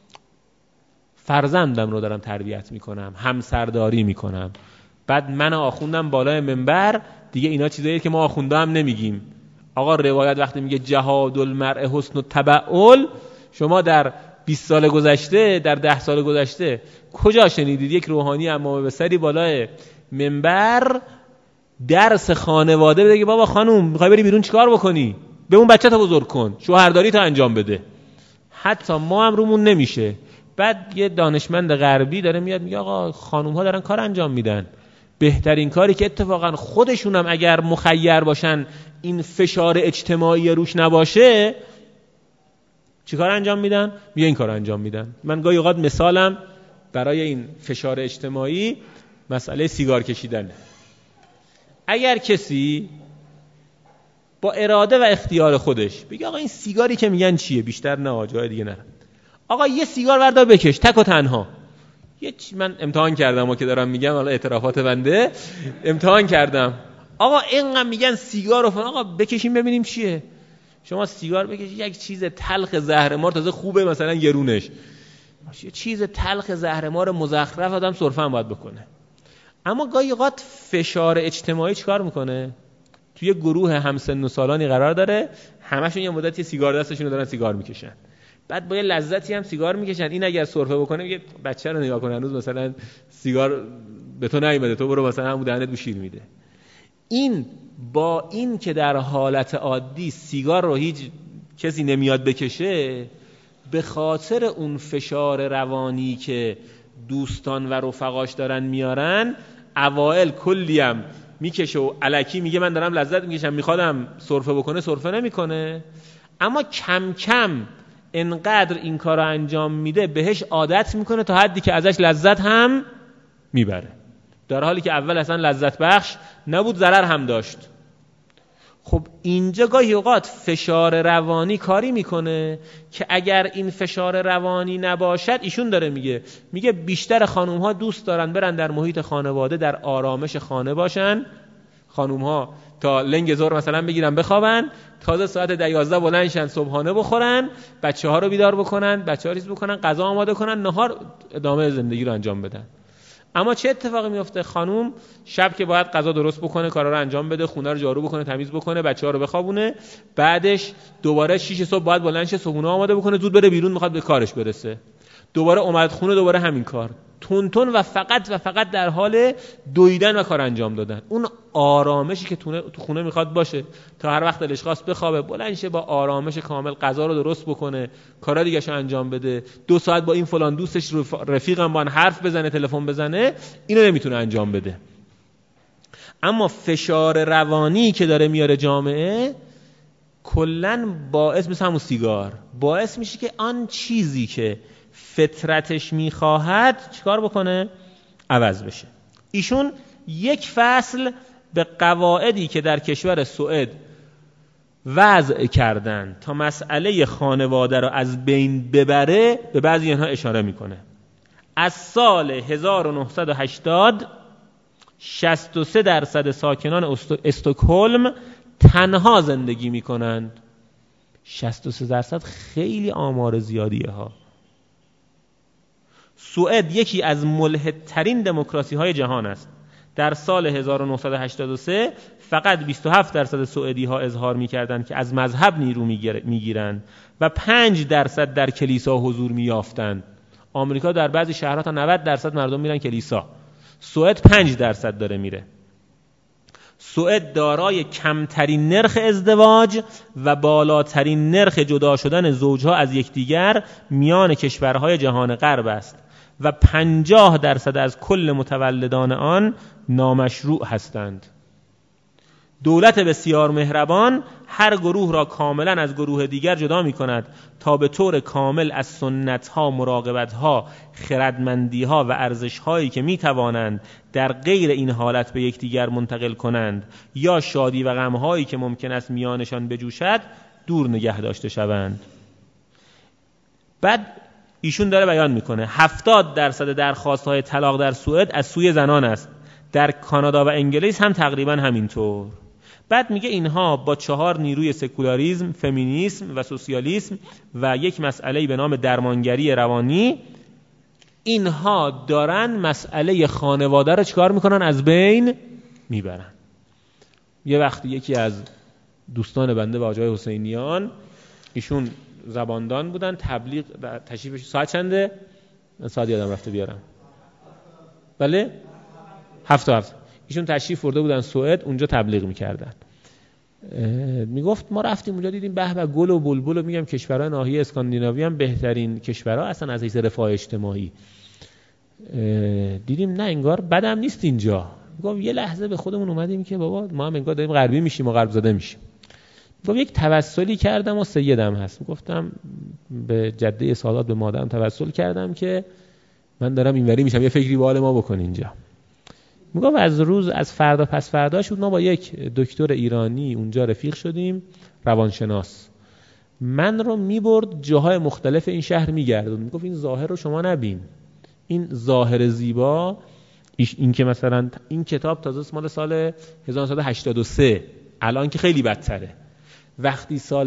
فرزندم رو دارم تربیت میکنم، همسرداری میکنم. بعد من آخوندم بالای منبر دیگه اینا چیزاییه که ما آخونده هم نمیگیم. آقا روایت وقتی میگه جهاد المرء حسن التبعل، شما در 20 سال گذشته، در 10 سال گذشته کجا شنیدید یک روحانی امام بسری بالای منبر درس خانواده بده که بابا خانوم میخوای بری بیرون چیکار بکنی؟ به اون بچه‌تو بزرگ کن، شوهرداری تا انجام بده. حتی ما هم رومون نمیشه. بعد یه دانشمند غربی داره میاد میگه آقا خانوم‌ها دارن کار انجام میدن، بهترین کاری که اتفاقا خودشون هم اگر مخیر باشن این فشار اجتماعی روش نباشه چی کار انجام میدن؟ میگه این کار انجام میدن. من گاهی اوقات مثالم برای این فشار اجتماعی مسئله سیگار کشیدنه. اگر کسی با اراده و اختیار خودش بگه آقا این سیگاری که میگن چیه، بیشتر نه جای دیگه نرم، آقا یه سیگار بردار بکش تک و تنها. من امتحان کردم و که دارم میگم حالا اعترافات بنده، امتحان کردم. آقا اینقدر میگن سیگار رو فلان، آقا بکشیم ببینیم چیه. شما سیگار بکشید یک چیز تلخ زهرمار، تازه خوبه مثلا گرونش، یه چیز تلخ زهرمار مزخرف آدم سرفه هم باید بکنه. اما گاهی اوقات فشار اجتماعی چیکار میکنه؟ توی گروه همسن و سالانی قرار داره، همشون یه مدت یه سیگار دستشون رو دارن سیگار میکشن، بعد با یه لذتی هم سیگار میکشن. این اگر سرفه بکنه میگه بچه رو نگاه کن هنوز مثلا سیگار به تو نیومده، تو برو مثلا همون دهنت شیر میده. این با این که در حالت عادی سیگار رو هیچ کسی نمیاد بکشه، به خاطر اون فشار روانی که دوستان و رفقاش دارن میارن، اوائل کلی هم میکشه و الکی میگه من دارم لذت میکشم، میخوادم سرفه بکنه سرفه نمیکنه. اما کم کم انقدر این کار رو انجام میده بهش عادت میکنه تا حدی که ازش لذت هم میبره، در حالی که اول اصلا لذت بخش نبود، ضرر هم داشت. خب اینجا گاهی اوقات فشار روانی کاری میکنه که اگر این فشار روانی نباشد، ایشون داره میگه بیشتر خانوم ها دوست دارن برن در محیط خانواده در آرامش خانه باشن، خانوم ها تا لنگ ظهر مثلا بگیرن بخوابن، تازه ساعت 11 بلند شن صبحانه بخورن، بچه ها رو بیدار بکنن، بچه ها ریز بکنن، غذا آماده کنن، نهار ادامه زندگی رو انجام بدن. اما چه اتفاقی میفته؟ خانوم شب که باید غذا درست بکنه، کارا رو انجام بده، خونه رو جارو بکنه، تمیز بکنه، بچه‌ها رو بخوابونه، بعدش دوباره 6 صبح باید بلند شه صبحونه آماده بکنه، زود بره بیرون، میخواد به کارش برسه، دوباره اومد خونه، دوباره همین کار، تون و فقط در حال دویدن و کار انجام دادن. اون آرامشی که تو خونه میخواد باشه تا هر وقت دلش خواست بخوابه، بلند شه با آرامش کامل غذا رو درست بکنه، کارا دیگه‌شو انجام بده، 2 ساعت با این فلان دوستش رفیقم با حرف بزنه، تلفن بزنه، اینو نمیتونه انجام بده. اما فشار روانی که داره میاره جامعه کلاً باعث مثل همون سیگار باعث میشه که آن چیزی که فطرتش میخواهد چیکار بکنه؟ عوض بشه. ایشون یک فصل به قواعدی که در کشور سوئد وضع کردن تا مسئله خانواده رو از بین ببره به بعضی اینها اشاره میکنه. از سال 1980 63% ساکنان استکهلم تنها زندگی میکنند. 63% خیلی آمار زیادیه ها. سوئد یکی از ملحدترین دموکراسی های جهان است. در سال 1983 فقط 27% سوئدی ها اظهار میکردند که از مذهب نیرو میگیرند و 5% در کلیسا حضور میافتند. آمریکا در بعضی شهرها تا 90% مردم میرن کلیسا. سوئد 5% داره میره. سوئد دارای کمترین نرخ ازدواج و بالاترین نرخ جدا شدن زوجها از یکدیگر میان کشورهای جهان غرب است و 50% از کل متولدان آن نامشروع هستند. دولت بسیار مهربان هر گروه را کاملا از گروه دیگر جدا می کند تا به طور کامل از سنت‌ها، مراقبت‌ها، خردمندی‌ها و ارزش‌هایی که می توانند در غیر این حالت به یکدیگر منتقل کنند یا شادی و غم‌هایی که ممکن است میانشان بجوشد دور نگه داشته شوند. بعد ایشون داره بیان میکنه 70% درخواست‌های طلاق در سوئد از سوی زنان است. در کانادا و انگلیس هم تقریبا همینطور. بعد میگه اینها با 4 نیروی سکولاریسم، فمینیسم و سوسیالیسم و یک مسئله به نام درمانگری روانی، اینها دارن مسئله خانواده رو چیکار میکنن؟ از بین میبرن. یه وقتی یکی از دوستان بنده و آقای حسینیان، ایشون زباندان بودن، تبلیغ تشریفش ساعت چنده؟ ساعت یادم رفته بیارم. بله؟ 7. ایشون تشریف برده بودن سوئد، اونجا تبلیغ میکردن. میگفت ما رفتیم اونجا دیدیم به به گل و بلبل و میگم کشورهای ناحیه اسکاندیناوی هم بهترین کشورها اصلا از حیث رفاه اجتماعی. دیدیم نه انگار بدم نیست اینجا. میگم یه لحظه به خودمون اومدیم که بابا ما هم انگار داریم غربی میشیم و غرب زاده میشیم. میگم یک توسلی کردم و سیدم هست. میگفتم به جده سادات به مادرم توسل کردم که من دارم اینوری میشم، یه فکری به حال ما بکن اینجا. میگم از فردا پس فردا شد ما با یک دکتر ایرانی اونجا رفیق شدیم، روانشناس. من رو میبرد جاهای مختلف این شهر میگردون. میگفت این ظاهر رو شما نبین، این ظاهر زیبا، این که مثلا این کتاب تازه مال سال 1983، الان که خیلی بدتره. وقتی سال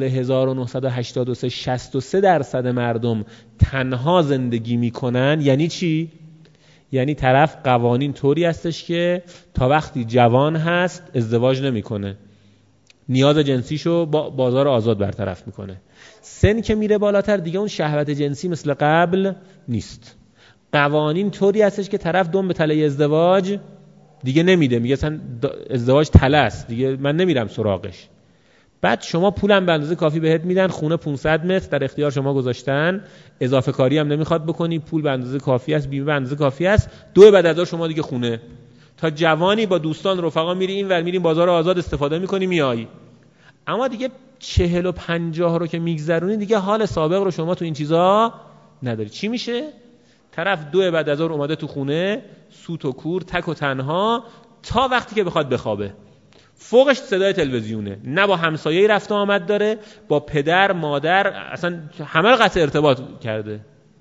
1983 63% مردم تنها زندگی میکنن یعنی چی؟ یعنی طرف قوانین طوری هستش که تا وقتی جوان هست ازدواج نمیکنه، نیاز جنسیشو با بازار آزاد برطرف میکنه. سن که میره بالاتر دیگه اون شهوت جنسی مثل قبل نیست. قوانین طوری هستش که طرف دم به تله ازدواج دیگه نمیده، میگه اصلا ازدواج تله است دیگه، من نمیرم سراغش. بعد شما پولم به اندازه کافی بهت میدن، خونه 500 متر در اختیار شما گذاشتن، اضافه کاری هم نمیخواد بکنی، پول به اندازه کافی است، بیمه به اندازه کافی است، 2 بعد از شما دیگه خونه. تا جوانی با دوستان رفقا میری این ور، میریم بازار آزاد استفاده میکنی میای. اما دیگه 40 و 50 رو که میگذرونی دیگه حال سابق رو شما تو این چیزا نداری. چی میشه؟ طرف 2 بعد از اومده تو خونه، سوت و کور، تک و تنها تا وقتی که بخواد بخوابه. فوقش صدای تلویزیونه، نه با همسایه‌ای رفت و آمد داره، با پدر مادر اصلا همه رو قطع ارتباط کرده.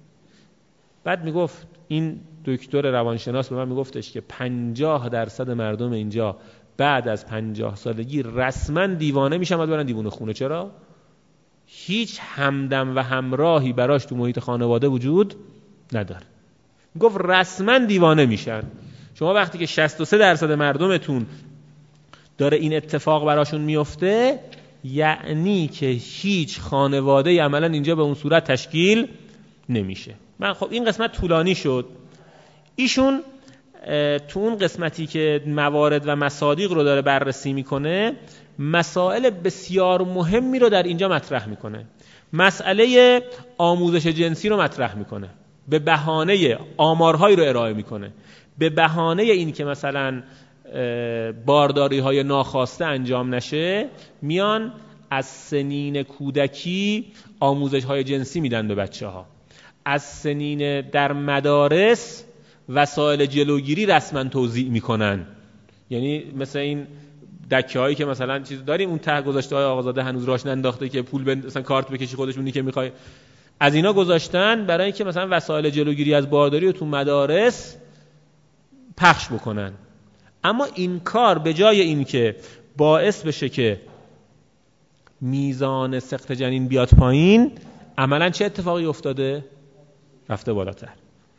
بعد میگفت این دکتر روانشناس به من میگفتش که 50% مردم اینجا بعد از 50 سالگی رسما دیوانه میشن و برن دیوونه خونه. چرا؟ هیچ همدم و همراهی براش تو محیط خانواده وجود نداره. میگفت رسما دیوانه میشن. شما وقتی که 63% مردمتون داره این اتفاق براشون میفته، یعنی که هیچ خانواده عملا اینجا به اون صورت تشکیل نمیشه. من خب این قسمت طولانی شد. ایشون تو اون قسمتی که موارد و مصادیق رو داره بررسی میکنه، مسائل بسیار مهمی رو در اینجا مطرح میکنه. مسئله آموزش جنسی رو مطرح میکنه، به بهانه آمارهایی رو ارائه میکنه، به بهانه این که مثلا بارداری های ناخواسته انجام نشه، میان از سنین کودکی آموزش های جنسی میدن به بچه ها. از سنین در مدارس وسایل جلوگیری رسما توزیع میکنن. یعنی مثلا این دکه هایی که مثلا چیز داریم اون ته گذاشته های آقازاده هنوز راش ننداخته که پول مثلا کارت بکشی خودش اونی که میخوای، از اینا گذاشتن برای اینکه مثلا وسایل جلوگیری از بارداری رو تو مدارس پخش بکنن. اما این کار به جای این که باعث بشه که میزان سقط جنین بیاد پایین، عملاً چه اتفاقی افتاده؟ رفته بالاتر.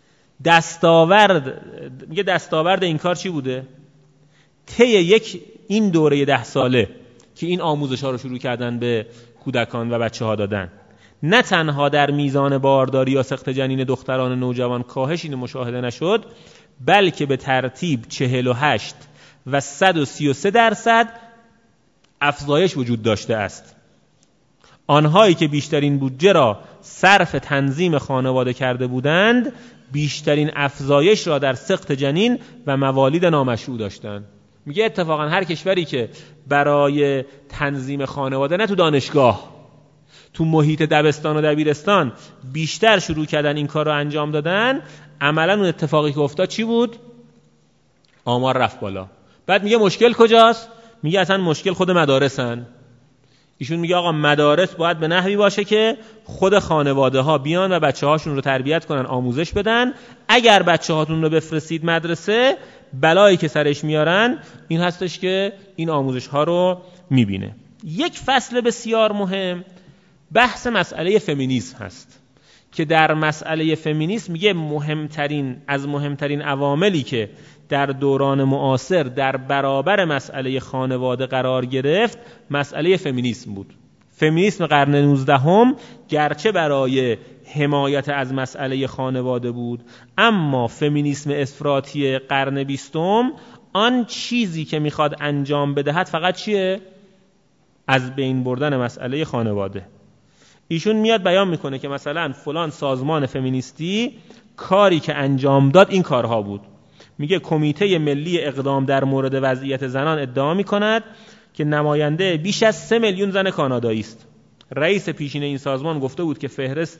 دستاورد این کار چی بوده؟ طی این دوره 10 ساله که این آموزش‌ها رو شروع کردن به کودکان و بچه‌ها دادن، نه تنها در میزان بارداری یا سقط جنین دختران نوجوان کاهشی مشاهده نشد، بلکه به ترتیب 48 و 133% افزایش وجود داشته است. آنهایی که بیشترین بودجه را صرف تنظیم خانواده کرده بودند، بیشترین افزایش را در سقط جنین و موالید نامشروع داشتند. میگه اتفاقا هر کشوری که برای تنظیم خانواده، نه تو دانشگاه، تو محیط دبستان و دبیرستان بیشتر شروع کردن این کار رو انجام دادن، عملا اون اتفاقی که افتاد چی بود؟ آمار رفت بالا. بعد میگه مشکل کجاست؟ میگه اصلا مشکل خود مدارسن. ایشون میگه آقا مدارس باید به نحوی باشه که خود خانواده ها بیان و بچه هاشون رو تربیت کنن، آموزش بدن. اگر بچه هاتون رو بفرستید مدرسه، بلایی که سرش میارن این هستش که این آموزش ها رو میبینه. یک فصل بسیار مهم بحث مسئله فمینیسم هست که در مسئله فمینیسم میگه مهمترین عواملی که در دوران معاصر در برابر مسئله خانواده قرار گرفت، مسئله فمینیسم بود. فمینیسم قرن 19 گرچه برای حمایت از مسئله خانواده بود، اما فمینیسم افراطی قرن 20 آن چیزی که میخواد انجام بدهد فقط چیه؟ از بین بردن مسئله خانواده. ایشون میاد بیان میکنه که مثلا فلان سازمان فمینیستی کاری که انجام داد این کارها بود. میگه کمیته ملی اقدام در مورد وضعیت زنان ادعا میکند که نماینده بیش از 3 میلیون زن کانادایی است. رئیس پیشین این سازمان گفته بود که فهرست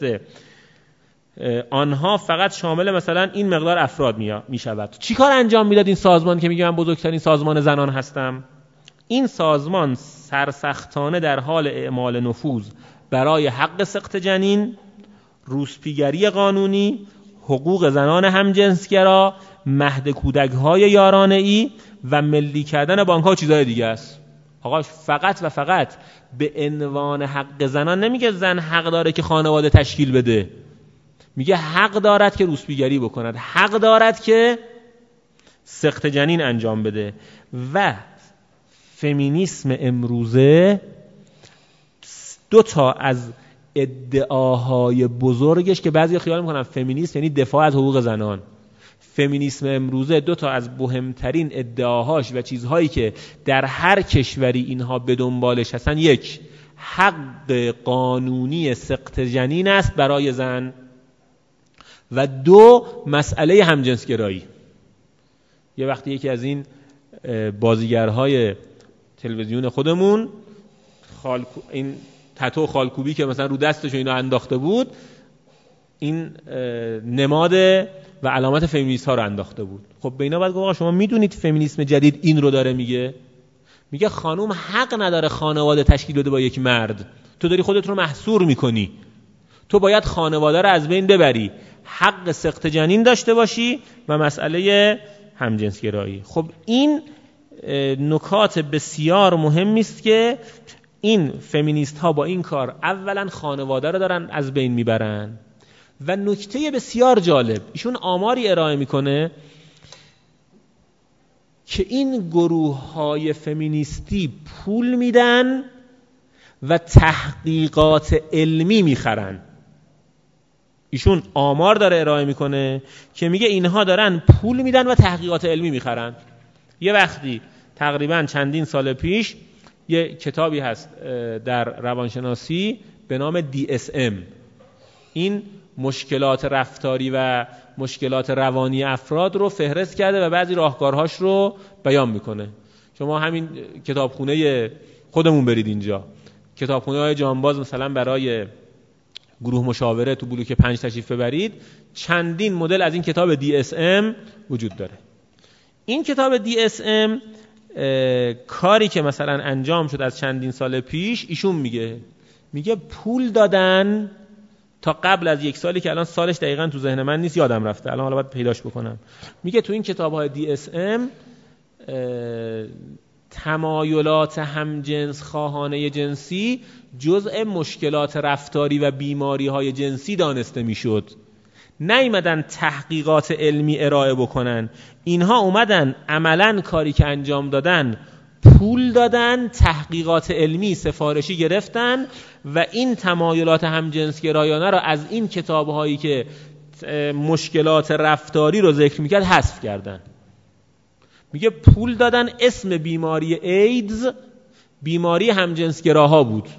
آنها فقط شامل مثلا این مقدار افراد میشود. چی کار انجام میداد این سازمان که میگه من بزرگترین سازمان زنان هستم؟ این سازمان سرسختانه در حال اعمال نفوذ برای حق سقط جنین، روسپیگری قانونی، حقوق زنان همجنسگرا، مهد کودک‌های یارانه‌ای و ملی کردن بانک‌ها و چیزهای دیگه است. آقا فقط و فقط به عنوان حق زنان نمیگه زن حق داره که خانواده تشکیل بده، میگه حق دارد که روسپیگری بکند، حق دارد که سقط جنین انجام بده. و فمینیسم امروزه 2 تا از ادعاهای بزرگش که بعضی خیال میکنن فمینیسم یعنی دفاع از حقوق زنان، فمینیسم امروزه 2 تا از مهمترین ادعاهاش و چیزهایی که در هر کشوری اینها به دنبالش هستن، 1 حق قانونی سقط جنین است برای زن و 2 مسئله همجنسگرایی. یه وقتی یکی از این بازیگرهای تلویزیون خودمون این تتو خالکوبی که مثلا رو دستش اینا انداخته بود، این نماد و علامت فمینیست ها رو انداخته بود. خب به اینا باید گفت آقا شما میدونید فمینیسم جدید این رو داره میگه خانوم حق نداره خانواده تشکیل بده با یک مرد، تو داری خودت رو محصور میکنی، تو باید خانواده رو از بین ببری، حق سقط جنین داشته باشی و مسئله همجنسگرایی. خب این نکات بسیار مهمی است که این فمینیست ها با این کار اولا خانواده رو دارن از بین میبرن و نکته بسیار جالب، ایشون آماری ارائه میکنه که این گروه های فمینیستی پول میدن و تحقیقات علمی میخرن. ایشون آمار داره ارائه میکنه که میگه اینها دارن پول میدن و تحقیقات علمی میخرن. یه وقتی تقریبا چندین سال پیش یه کتابی هست در روانشناسی به نام DSM، این مشکلات رفتاری و مشکلات روانی افراد رو فهرست کرده و بعضی راهکارهاش رو بیان میکنه. شما همین کتابخونه خودمون برید اینجا، کتابخونه های جانباز مثلا برای گروه مشاوره تو بلوک 5 تشریف ببرید، چندین مدل از این کتاب DSM وجود داره. این کتاب DSM کاری که مثلا انجام شد از چندین سال پیش، ایشون میگه پول دادن تا قبل از 1 سالی که الان سالش دقیقاً تو ذهن من نیست، یادم رفته، الان حالا باید پیداش بکنم. میگه تو این کتاب‌های DSM تمایلات همجنس خواهانه جنسی جزء مشکلات رفتاری و بیماری‌های جنسی دانسته میشد. نیومدن تحقیقات علمی ارائه بکنن، اینها اومدن عملاً کاری که انجام دادن پول دادن، تحقیقات علمی سفارشی گرفتن و این تمایلات همجنسگرایانه را از این کتاب‌هایی که مشکلات رفتاری رو ذکر میکرد حذف کردن. میگه پول دادن، اسم بیماری ایدز بیماری همجنسگراها بود،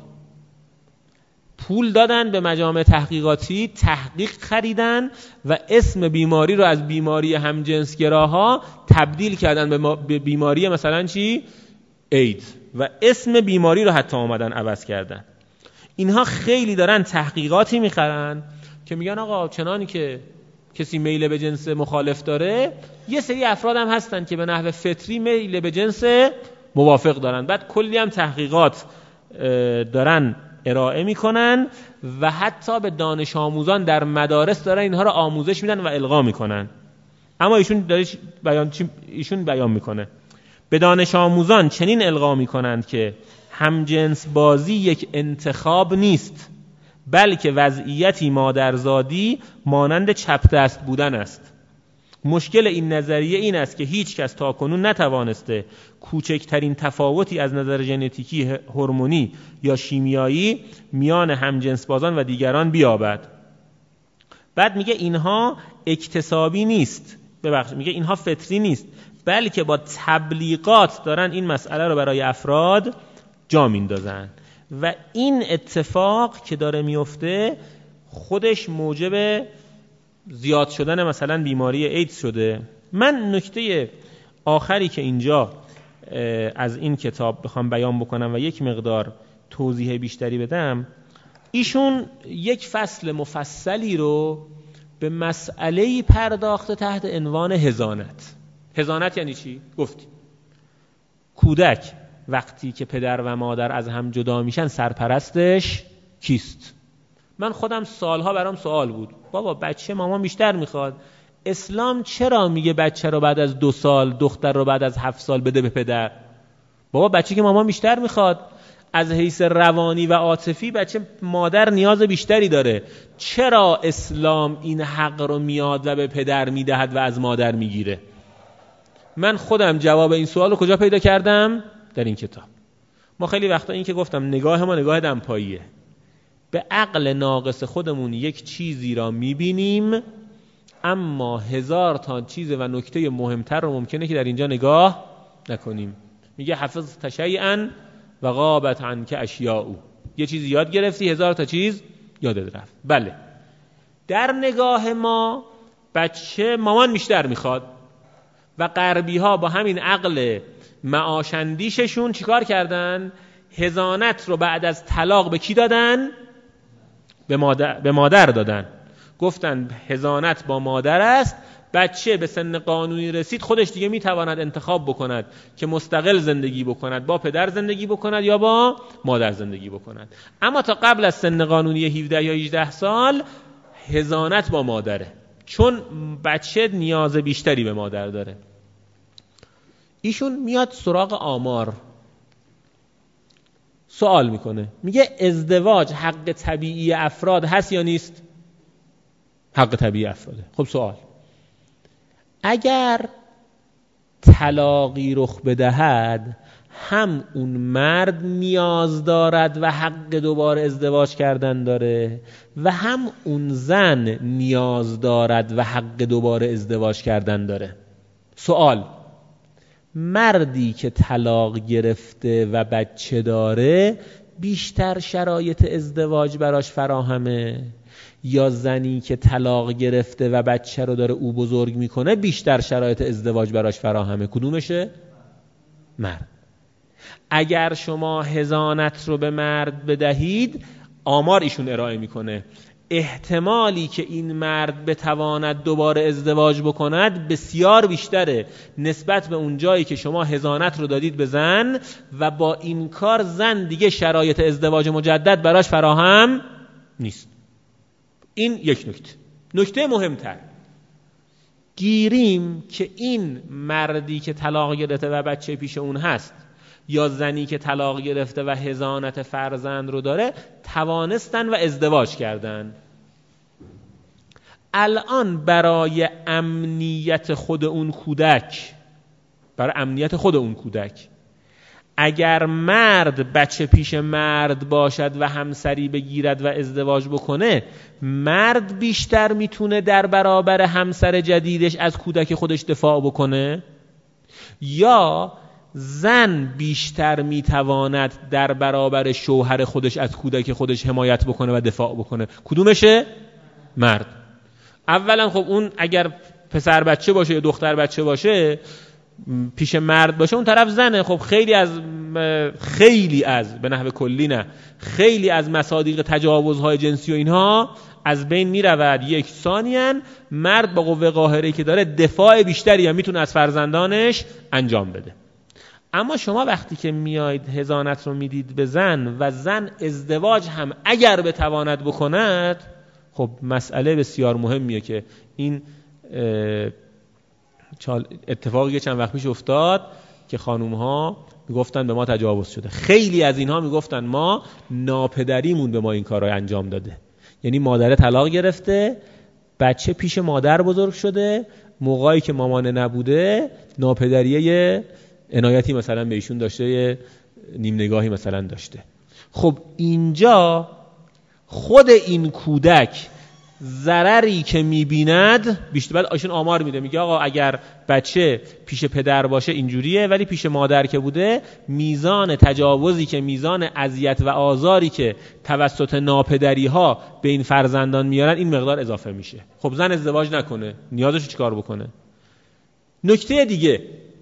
پول دادن به مجامع تحقیقاتی، تحقیق خریدن و اسم بیماری رو از بیماری همجنسگراها تبدیل کردن به بیماری مثلا چی؟ ایدز، و اسم بیماری رو حتی اومدن عوض کردن. اینها خیلی دارن تحقیقاتی میخرن که میگن آقا چنانی که کسی میل به جنس مخالف داره، یه سری افراد هم هستن که به نحو فطری میل به جنس موافق دارن. بعد کلی هم تحقیقات دارن ارائه میکنن و حتی به دانش آموزان در مدارس دارن اینها رو آموزش میدن و القا میکنن. اما ایشون بیان میکنه به دانش آموزان چنین القا میکنند که همجنس بازی یک انتخاب نیست، بلکه وضعیتی مادرزادی مانند چپ دست بودن است. مشکل این نظریه این است که هیچ کس تاکنون نتوانسته کوچکترین تفاوتی از نظر ژنتیکی، هورمونی یا شیمیایی میان همجنس بازان و دیگران بیابد. بعد میگه اینها اکتسابی نیست، میگه اینها فطری نیست، بلکه با تبلیغات دارن این مسئله رو برای افراد جا میندازن و این اتفاق که داره میفته خودش موجب زیاد شدن مثلا بیماری ایدز شده. من نکته آخری که اینجا از این کتاب بخوام بیان بکنم و یک مقدار توضیح بیشتری بدم، ایشون یک فصل مفصلی رو به مسئله‌ای پرداخته تحت عنوان حضانت. حضانت یعنی چی؟ گفتیم کودک وقتی که پدر و مادر از هم جدا میشن سرپرستش کیست؟ من خودم سالها برام سوال بود، بابا بچه مامان بیشتر میخواد، اسلام چرا میگه بچه رو بعد از 2 سال، دختر رو بعد از 7 سال بده به پدر؟ بابا بچه که مامان بیشتر میخواد، از حیث روانی و عاطفی بچه مادر نیاز بیشتری داره، چرا اسلام این حق رو میاد و به پدر میدهد و از مادر میگیره؟ من خودم جواب این سوال رو کجا پیدا کردم؟ در این کتاب. ما خیلی وقتا این که گفتم نگاه ما نگاه دمپاییه، به عقل ناقص خودمون یک چیزی را میبینیم اما 1000 تا چیز و نکته مهمتر رو ممکنه که در اینجا نگاه نکنیم. میگه حفظ تشیئا و غابت عنک اشیاء، یه چیزی یاد گرفتی 1000 تا چیز یادت رفت. بله، در نگاه ما بچه مامان بیشتر میخواد و غربی ها با همین عقل معاشندیششون چیکار کردن؟ حضانت رو بعد از طلاق به کی دادن؟ به مادر دادن. گفتن حضانت با مادر است، بچه به سن قانونی رسید خودش دیگه میتواند انتخاب بکند که مستقل زندگی بکند، با پدر زندگی بکند یا با مادر زندگی بکند. اما تا قبل از سن قانونی 17 یا 18 سال حضانت با مادره، چون بچه نیاز بیشتری به مادر داره. ایشون میاد سراغ آمار، سوال میکنه، میگه ازدواج حق طبیعی افراد هست یا نیست؟ حق طبیعی افراده. خب سوال، اگر طلاقی رخ بدهد هم اون مرد نیاز دارد و حق دوباره ازدواج کردن داره و هم اون زن نیاز دارد و حق دوباره ازدواج کردن داره. سوال، مردی که طلاق گرفته و بچه داره بیشتر شرایط ازدواج براش فراهمه یا زنی که طلاق گرفته و بچه رو داره او بزرگ میکنه بیشتر شرایط ازدواج براش فراهمه؟ کدومشه؟ مرد. اگر شما حضانت رو به مرد بدهید، آمار ایشون ارائه میکنه، احتمالی که این مرد بتواند دوباره ازدواج بکند بسیار بیشتره نسبت به اون جایی که شما حضانت رو دادید به زن و با این کار زن دیگه شرایط ازدواج مجدد براش فراهم نیست. این یک نکته. نکته مهمتر، گیریم که این مردی که طلاق گرفته و بچه پیش اون هست یا زنی که طلاق گرفته و حضانت فرزند رو داره توانستن و ازدواج کردن. الان برای امنیت خود اون کودک، اگر مرد بچه پیش مرد باشد و همسری بگیرد و ازدواج بکنه، مرد بیشتر میتونه در برابر همسر جدیدش از کودک خودش دفاع بکنه یا زن بیشتر میتواند در برابر شوهر خودش از کودک خودش حمایت بکنه و دفاع بکنه؟ کدومشه؟ مرد. اولا خب اون اگر پسر بچه باشه یا دختر بچه باشه پیش مرد باشه، اون طرف زنه. خب خیلی از به نحو کلی نه، خیلی از مصادیق تجاوزهای جنسی و اینها از بین می رود. یک، ثانیاً مرد با قوه قاهره‌ای که داره دفاع بیشتری هم میتونه از فرزندانش انجام بده. اما شما وقتی که میاید حضانت رو میدید به زن و زن ازدواج هم اگر بتواند بکند، خب مسئله بسیار مهمیه که این اتفاقی چند وقت پیش افتاد که خانوم‌ها میگفتن به ما تجاوز شده. خیلی از اینها میگفتن ما ناپدریمون به ما این کار رو انجام داده. یعنی مادر طلاق گرفته، بچه پیش مادر بزرگ شده، موقعی که مامانه نبوده ناپدریه عنایتی مثلا به ایشون داشته، نیم نگاهی مثلا داشته. خب اینجا خود این کودک ضرری که میبیند بیشتر، بعد ایشون آمار میده، میگه آقا اگر بچه پیش پدر باشه اینجوریه، ولی پیش مادر که بوده میزان تجاوزی که، میزان اذیت و آزاری که توسط ناپدری ها به این فرزندان میارن این مقدار اضافه میشه. خب زن ازدواج نکنه، نیازش چیکار بکنه؟ نکته دیگه،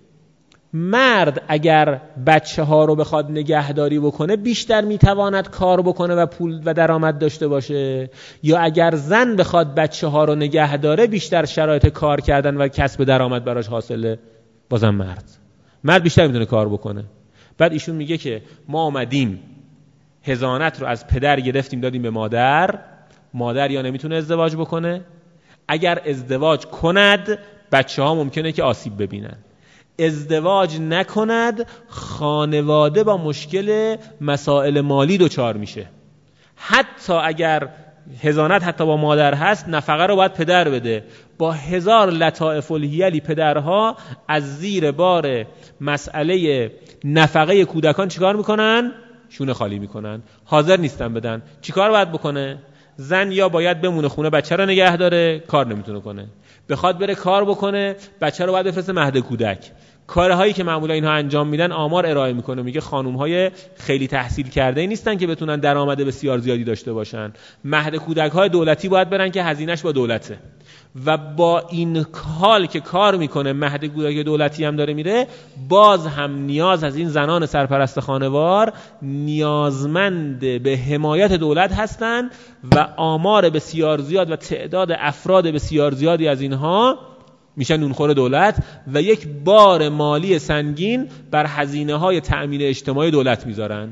مرد اگر بچه ها رو بخواد نگهداری بکنه بیشتر میتواند کار بکنه و پول و درآمد داشته باشه، یا اگر زن بخواد بچه ها رو نگه داره بیشتر شرایط کار کردن و کسب درآمد براش حاصله؟ بازم مرد بیشتر میتونه کار بکنه. بعد ایشون میگه که ما آمدیم حضانت رو از پدر گرفتیم دادیم به مادر یا نمیتونه ازدواج بکنه، اگر ازدواج کند بچه ها ممکنه که آسیب ببینن، ازدواج نکند خانواده با مشکل مسائل مالی دچار میشه. حتی اگر حضانت حتی با مادر هست، نفقه رو باید پدر بده. با هزار لطائف الحیلی پدرها از زیر بار مسئله نفقه کودکان چیکار میکنن؟ شونه خالی میکنن، حاضر نیستن بدن. چیکار باید بکنه؟ زن یا باید بمونه خونه بچه رو نگه داره، کار نمیتونه کنه، بخواد بره کار بکنه بچه رو باید بفرسته مهد کودک. کارهایی که معمولا اینها انجام میدن آمار ارائه میکنه، میگه خانوم‌های خیلی تحصیل کرده نیستن که بتونن درآمد بسیار زیادی داشته باشن. مهد کودک‌های دولتی باید برن که هزینه‌اش با دولته، و با این حال که کار میکنه مهد کودک دولتی هم داره میره، باز هم نیاز از این زنان سرپرست خانوار نیازمند به حمایت دولت هستن و آمار بسیار زیاد و تعداد افراد بسیار زیادی از اینها میشن نونخور دولت و یک بار مالی سنگین بر هزینه‌های تأمین اجتماعی دولت میذارن.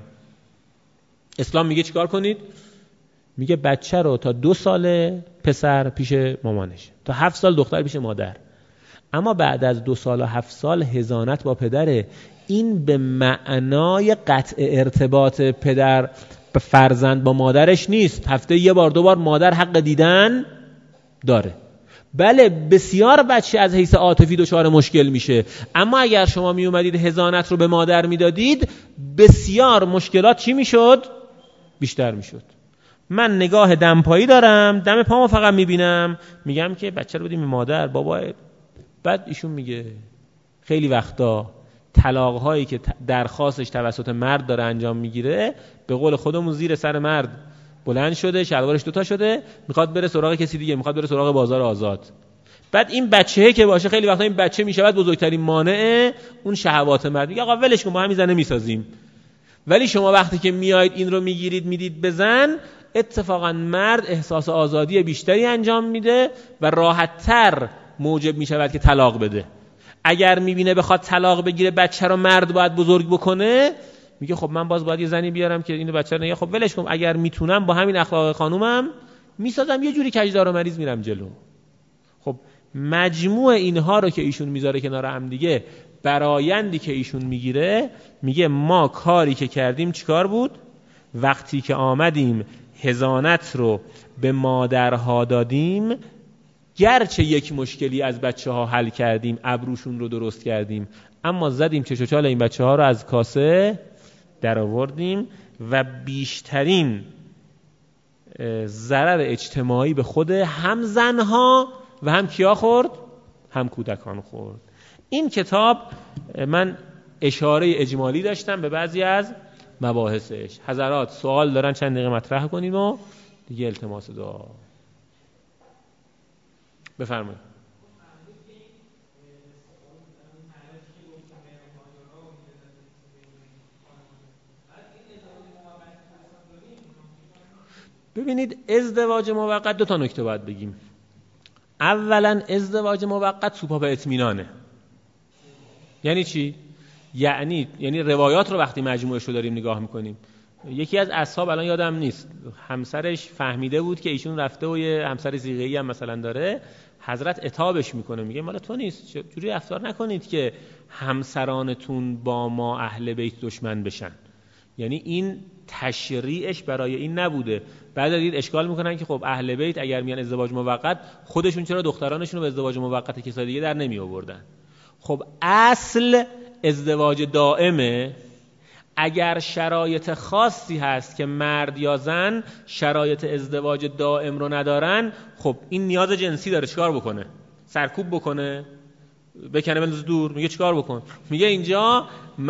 اسلام میگه چیکار کنید؟ میگه بچه رو تا 2 سال پسر پیش مامانش، تا 7 سال دختر پیش مادر، اما بعد از 2 سال و 7 سال حضانت با پدره. این به معنای قطع ارتباط پدر فرزند با مادرش نیست. هفته 1 بار 2 بار مادر حق دیدن داره. بله بسیار بچه از حیث عاطفی دچار مشکل میشه، اما اگر شما می اومدید حضانت رو به مادر میدادید بسیار مشکلات چی میشد؟ بیشتر میشد. من نگاه دمپایی دارم، دم پامو فقط میبینم، میگم که بچه رو بدیم به مادر بابا. بعد ایشون میگه خیلی وقتا طلاق‌هایی که درخواستش توسط مرد داره انجام میگیره، به قول خودمون زیر سر مرد بلند شده، شلوارش 2 شده، میخواد بره سراغ کسی دیگه، میخواد بره سراغ بازار آزاد. بعد این بچه‌ای که باشه خیلی وقتا این بچه میشود بزرگترین مانع اون شهوات مرد. میگه آقا ولش کن، با همین زنه میسازیم. ولی شما وقتی که میایید این رو میگیرید میدید به زن، اتفاقا مرد احساس آزادی بیشتری انجام میده و راحت‌تر موجب میشود که طلاق بده. اگر میبینه بخواد طلاق بگیره بچه رو مرد باید بزرگ بکنه، میگه خب من باز باید یه زنی بیارم که اینو بچه رو نگه. خب ولش کن، اگر میتونم با همین اخلاق خانومم میسازم یه جوری کجدار و مریض میرم جلو. خب مجموع اینها رو که ایشون میذاره کنار هم دیگه، برایندی که ایشون میگیره، میگه ما کاری که کردیم چیکار بود؟ وقتی که آمدیم حضانت رو به مادرها دادیم، گرچه یک مشکلی از بچه ها حل کردیم، ابروشون رو درست کردیم، اما زدیم چش و چال این بچه ها رو از کاسه در آوردیم و بیشترین ضرر اجتماعی به خود هم زنها و هم کیا خورد؟ هم کودکان خورد. این کتاب من اشاره اجمالی داشتم به بعضی از مباحثش. حضرات سوال دارن چند دقیقه مطرح کنیم و دیگه التماس دعا. بفرمایید. ببینید ازدواج موقت دو تا نکته باید بگیم. اولا ازدواج موقت سوپا به اطمینانه. یعنی چی؟ یعنی روایات رو وقتی مجموعش رو داریم نگاه میکنیم، یکی از اصحاب الان یادم نیست، همسرش فهمیده بود که ایشون رفته و یه همسر صیغه‌ای هم مثلا داره، حضرت عتابش میکنه، میگه مال تو نیست، جوری رفتار نکنید که همسرانتون با ما اهل بیت دشمن بشن. یعنی این تشریعش برای این نبوده. بعد دید اشکال میکنن که خب اهل بیت اگر میان ازدواج موقت، خودشون چرا دخترانشون رو به ازدواج موقت کسای دیگه در نمی آوردن؟ خب اصل ازدواج دائمه. اگر شرایط خاصی هست که مرد یا زن شرایط ازدواج دائم رو ندارن، خب این نیاز جنسی داره، چیکار بکنه؟ سرکوب بکنه؟ بکنه بنداز دور؟ میگه چیکار بکن؟ میگه اینجا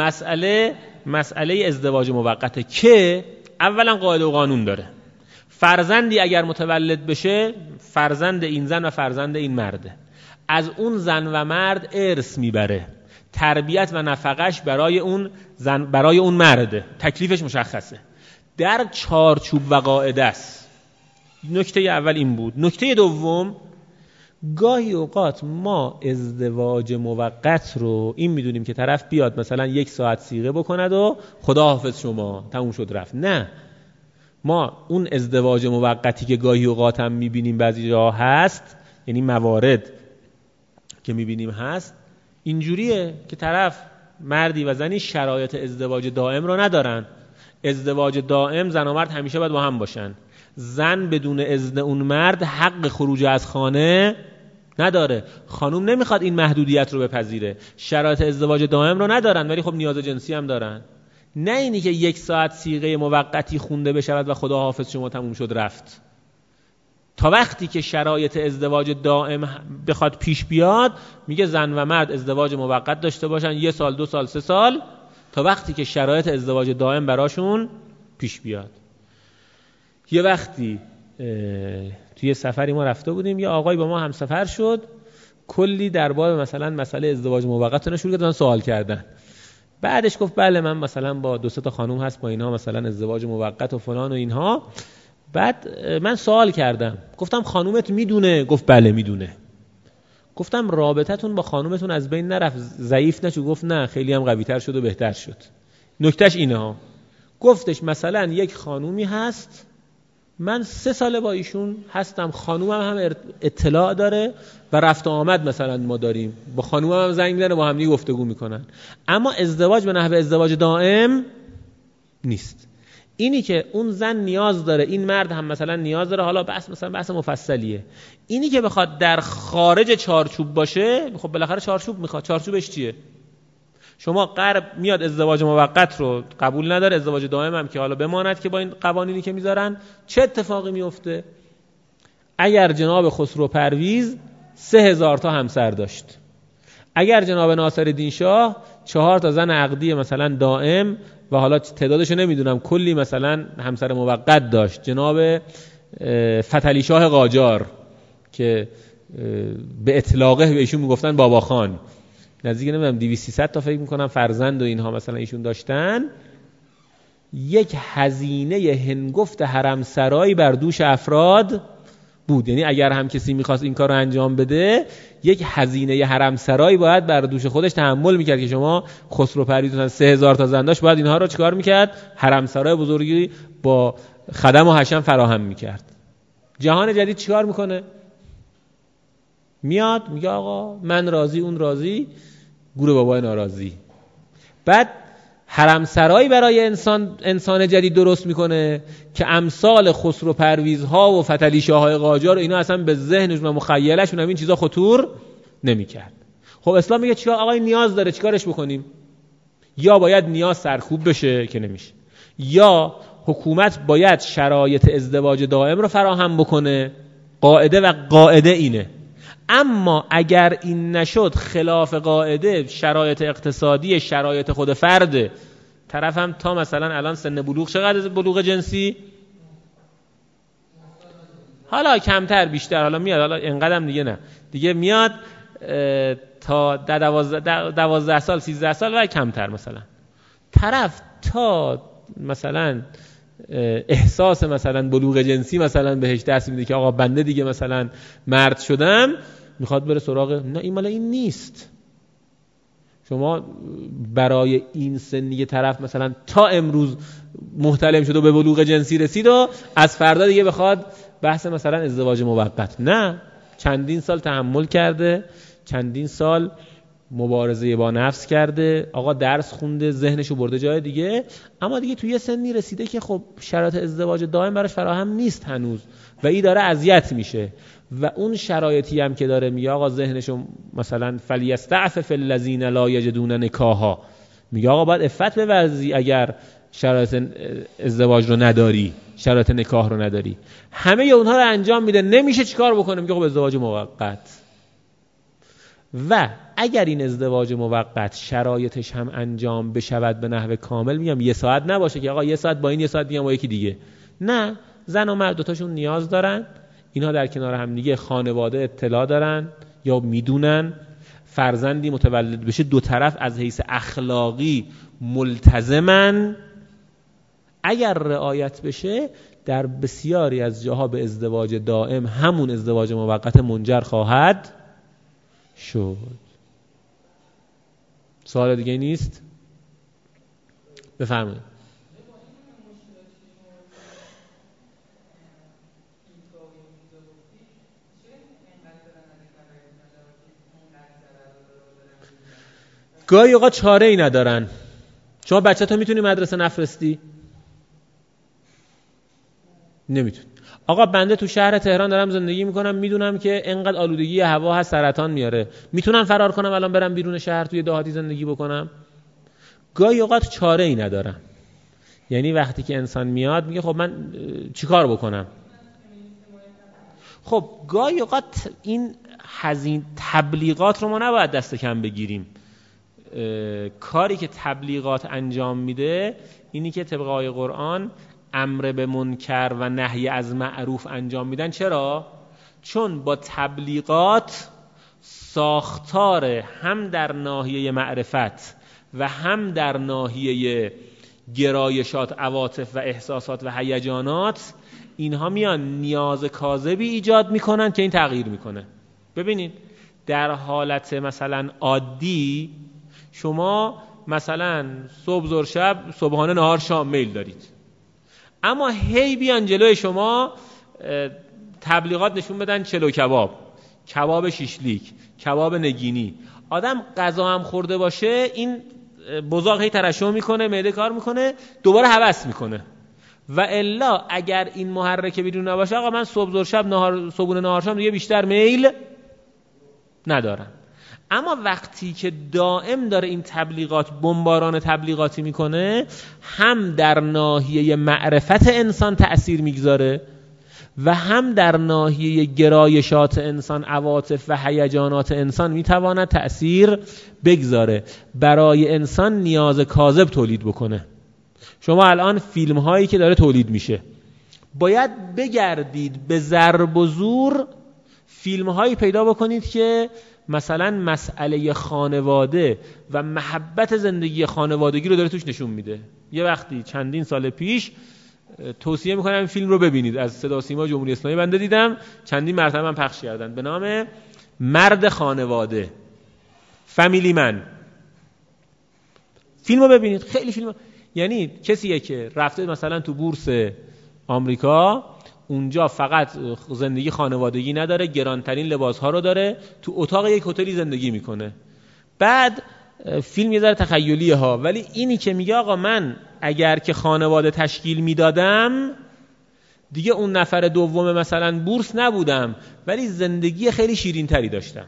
مسئله ازدواج موقته که اولا قاعده و قانون داره. فرزندی اگر متولد بشه، فرزند این زن و فرزند این مرده، از اون زن و مرد ارث میبره، تربیت و نفقش برای اون زن، برای اون مرده، تکلیفش مشخصه، در چارچوب و قاعده است. نکته اول این بود. نکته دوم، گاهی اوقات ما ازدواج موقت رو این میدونیم که طرف بیاد مثلا 1 ساعت صیغه بکند و خداحافظ شما تموم شد رفت. نه، ما اون ازدواج موقتی که گاهی اوقات هم میبینیم بعضی جا هست، یعنی موارد که میبینیم هست، اینجوریه که طرف مردی و زنی شرایط ازدواج دائم رو ندارن. ازدواج دائم زن و مرد همیشه باید با هم باشن. زن بدون اذن اون مرد حق خروج از خانه نداره. خانوم نمیخواد این محدودیت رو بپذیره. شرایط ازدواج دائم رو ندارن ولی خب نیاز جنسی هم دارن. نه اینی که 1 ساعت صیغه موقتی خونده بشود و خدا حافظ شما تموم شد رفت. تا وقتی که شرایط ازدواج دائم بخواد پیش بیاد، میگه زن و مرد ازدواج موقت داشته باشن 1 سال 2 سال 3 سال، تا وقتی که شرایط ازدواج دائم براشون پیش بیاد. یه وقتی توی سفری ما رفته بودیم، یه آقای با ما همسفر شد، کلی در باب مثلا مسئله ازدواج موقت رو شروع کردن سوال کردن. بعدش گفت بله من مثلا با 2-3 تا خانوم هست با اینا مثلا ازدواج موقت و فلان و اینها. بعد من سوال کردم، گفتم خانومت میدونه؟ گفت بله میدونه. گفتم رابطتون با خانومتون از بین نرفت، ضعیف نشد؟ گفت نه، خیلی هم قوی تر شد و بهتر شد. نکتهش اینه ها. گفتش مثلا یک خانومی هست، من 3 ساله با ایشون هستم، خانومم هم اطلاع داره و رفت و آمد مثلا ما داریم، با خانومم هم زنگ میزنه، با هم دیگه گفتگو میکنن، اما ازدواج به نحو ازدواج دائم نیست. اینی که اون زن نیاز داره، این مرد هم مثلا نیاز داره، حالا بحث مفصلیه. اینی که بخواد در خارج چارچوب باشه، خب بالاخره چارچوب میخواد. چارچوبش چیه؟ شما غرب میاد ازدواج موقت رو قبول نداره، ازدواج دائم هم که حالا بماند که با این قوانینی که میذارن، چه اتفاقی میفته؟ اگر جناب خسرو پرویز 3000 تا همسر داشت، اگر جناب ناصرالدین شاه 4 تا زن عقدی مثلا دائم و حالا تعدادشو نمیدونم کلی مثلا همسر موقت داشت، جناب فتحعلی شاه قاجار که به اطلاقه به ایشون میگفتن بابا خان، نزدیک نمیدونم 200-300 تا فکر میکنم فرزند و اینها مثلا ایشون داشتن، یک هزینه هنگفت حرم سرایی بر دوش افراد بود. یعنی اگر هم کسی میخواست این کار رو انجام بده، یک هزینه حرم سرایی باید بر دوش خودش تحمل میکرد که شما خسرو پرویز 3000 تا زن داشت، باید اینها رو چیکار میکرد؟ حرم سرای بزرگی با خدم و حشم فراهم میکرد. جهان جدید چیکار میکنه؟ میاد میگه آقا من راضی اون راضی، گور بابای ناراضی. بعد حرم سرایی برای انسان جدید درست میکنه که امثال خسرو پرویزها و فتحعلی شاه‌های قاجار و اینا اصلا به ذهنشون و مخیلشون هم این چیزا خطور نمیکرد. خب اسلام میگه چیکار؟ آقا نیاز داره، چیکارش بکنیم؟ یا باید نیاز سرکوب بشه که نمیشه، یا حکومت باید شرایط ازدواج دائم رو فراهم بکنه، قاعده اینه. اما اگر این نشد، خلاف قاعده، شرایط اقتصادی، شرایط خود فرد، طرفم تا مثلا الان سن بلوغ، چقدر بلوغ جنسی؟ حالا کمتر بیشتر، حالا میاد، حالا اینقدرم دیگه نه، دیگه میاد تا 12 سال 13 سال و کمتر. مثلا طرف تا مثلا احساس مثلا بلوغ جنسی مثلا بهش دست میده که آقا بنده دیگه مثلا مرد شدم، میخواد بره سراغ، نه این مال این نیست. شما برای این سنی طرف مثلا تا امروز محتلم شد و به بلوغ جنسی رسید و از فردا دیگه بخواد بحث مثلا ازدواج موقت، نه، چندین سال تحمل کرده، چندین سال مبارزه با نفس کرده، آقا درس خونده، ذهنشو برده جای دیگه، اما دیگه توی یه سنی رسیده که خب شرایط ازدواج دائم براش فراهم نیست هنوز و این داره اذیت میشه و اون شرایطی هم که داره میگه آقا ذهنشو مثلا فلیستعفف الذین لا یجدون نکاحا، میگه آقا باید عفت بورزی اگر شرایط ازدواج رو نداری، شرایط نکاح رو نداری. همه اونها رو انجام میده، نمیشه چیکار بکنه؟ میگه خب ازدواج موقت. و اگر این ازدواج موقت شرایطش هم انجام بشود به نحو کامل، میگم یه ساعت نباشه که آقا یه ساعت با این، یه ساعت دیگه با یکی دیگه، نه، زن و مرد دوتاشون نیاز دارن، اینها در کنار هم دیگه، خانواده اطلاع دارن یا میدونن، فرزندی متولد بشه دو طرف از حیث اخلاقی ملتزمن، اگر رعایت بشه در بسیاری از جاها به ازدواج دائم، همون ازدواج موقت، منجر خواهد شد. سوال دیگه نیست؟ بفرمایید. گاهی اوقات چاره ای ندارن. شما بچه تو میتونی مدرسه نفرستی؟ نمیتونی. آقا بنده تو شهر تهران دارم زندگی میکنم، میدونم که انقدر آلودگی هوا هست سرطان میاره، میتونم فرار کنم الان برم بیرون شهر توی دهاتی زندگی بکنم؟ گاهی اوقات چاره ای ندارم. یعنی وقتی که انسان میاد میگه خب من چیکار بکنم؟ خب گاهی اوقات این هزینه تبلیغات رو ما نباید دست کم بگیریم. کاری که تبلیغات انجام میده اینی که طبق آیه قرآن امر به منکر و نهی از معروف انجام میدن. چرا؟ چون با تبلیغات ساختار هم در ناحیه معرفت و هم در ناحیه گرایشات، عواطف و احساسات و هیجانات، اینها میان نیاز کاذبی ایجاد میکنن که این تغییر میکنه. ببینید در حالت مثلا عادی شما مثلا صبح ظهر شب صبحانه نهار شام میل دارید، اما هی بیان جلوی شما تبلیغات نشون بدن چلو کباب، کباب شیشلیک، کباب نگینی، آدم غذا هم خورده باشه این بزاق هی ترشح میکنه، معده کار میکنه، دوباره هوس میکنه. و الا اگر این محرک بیرون نباشه، آقا من صبح ظهر شب صبحونه نهار شام دیگه بیشتر میل ندارم. اما وقتی که دائم داره این تبلیغات، بمباران تبلیغاتی میکنه، هم در ناحیه معرفت انسان تأثیر میگذاره و هم در ناحیه گرایشات انسان، عواطف و هیجانات انسان میتواند تأثیر بگذاره، برای انسان نیاز کاذب تولید بکنه. شما الان فیلم هایی که داره تولید میشه، باید بگردید به ضرب و زور فیلم هایی پیدا بکنید که مثلا مسئله خانواده و محبت زندگی خانوادگی رو داره توش نشون میده. یه وقتی چندین سال پیش توصیه میکنم این فیلم رو ببینید، از صدا و سیما جمهوری اسلامی بنده دیدم، چندین مرتبه من پخش کردن، به نام مرد خانواده، فامیلی من. فیلم رو ببینید، خیلی فیلم، یعنی کسیه که رفته مثلا تو بورس آمریکا اونجا فقط زندگی خانوادگی نداره، گرانترین لباسها رو داره، تو اتاق یک هتلی زندگی میکنه. بعد فیلم یه ذره تخیلیه ها، ولی اینی که میگه آقا من اگر که خانواده تشکیل میدادم دیگه اون نفر دوم مثلا بورس نبودم، ولی زندگی خیلی شیرین تری داشتم.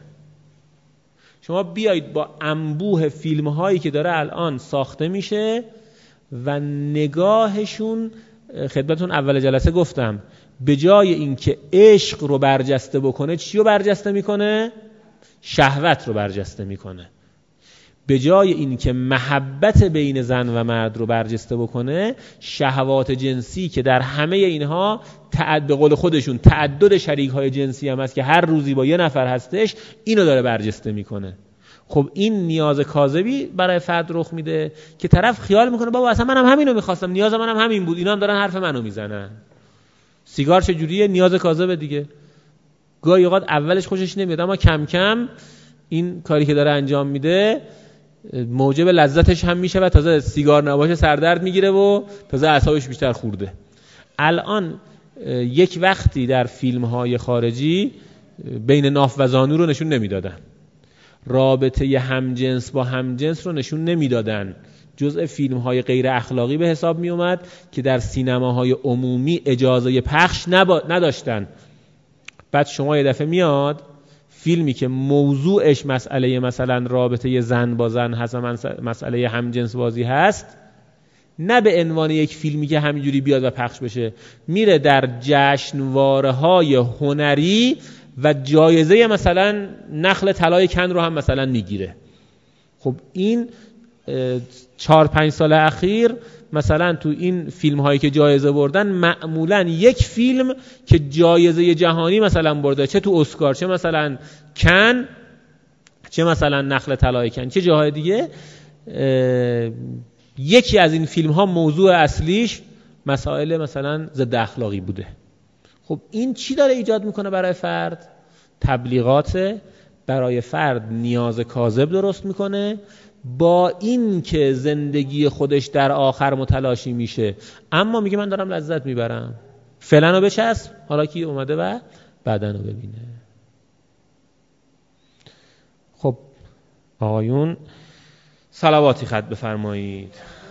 شما بیایید با انبوه فیلم هایی که داره الان ساخته میشه و نگاهشون، خدمتون اول جلسه گفتم، به جای اینکه عشق رو برجسته بکنه چی رو برجسته میکنه؟ شهوت رو برجسته میکنه. به جای اینکه محبت بین زن و مرد رو برجسته بکنه، شهوات جنسی که در همه اینها به قول خودشون تعدد شریک های جنسی هم هست که هر روزی با یه نفر هستش، اینو داره برجسته میکنه. خب این نیاز کاذبی برای فرد رخ میده که طرف خیال میکنه بابا اصلا منم همینو میخواستم، نیاز منم همین بود، اینا هم دارن حرف منو میزنن. سیگار چجوریه؟ نیاز کاذبه دیگه. گاهی اوقات اولش خوشش نمیاد، اما کم کم این کاری که داره انجام میده موجب لذتش هم میشه و تازه سیگار نباشه سردرد میگیره و تازه اعصابش بیشتر خورده. الان یک وقتی در فیلم‌های خارجی بین ناف و زانو رو نشون نمیدادن، رابطه همجنس با همجنس رو نشون نمیدادن، جزء فیلم‌های غیر اخلاقی به حساب می اومد که در سینماهای عمومی اجازه پخش نداشتن. بعد شما یه دفعه میاد فیلمی که موضوعش مسئله مثلا رابطه زن با زن هست، مسئله همجنس بازی هست، نه به عنوان یک فیلمی که همینجوری بیاد و پخش بشه، میره در جشنواره‌های هنری و جایزه مثلا نخل طلای کن رو هم مثلا میگیره. خب این 4-5 سال اخیر مثلا تو این فیلم هایی که جایزه بردن، معمولا یک فیلم که جایزه جهانی مثلا برده، چه تو اسکار، چه مثلا کن، چه مثلا نخل طلای کن، چه جاهای دیگه، یکی از این فیلم ها موضوع اصلیش مسائل مثلا ضد اخلاقی بوده. خب این چی داره ایجاد میکنه برای فرد؟ تبلیغات برای فرد نیاز کاذب درست میکنه، با این که زندگی خودش در آخر متلاشی میشه، اما میگه من دارم لذت میبرم. فعلا رو بچسب، حالا کی اومده و بعدن رو ببینه. خب آقایون صلواتی خط بفرمایید.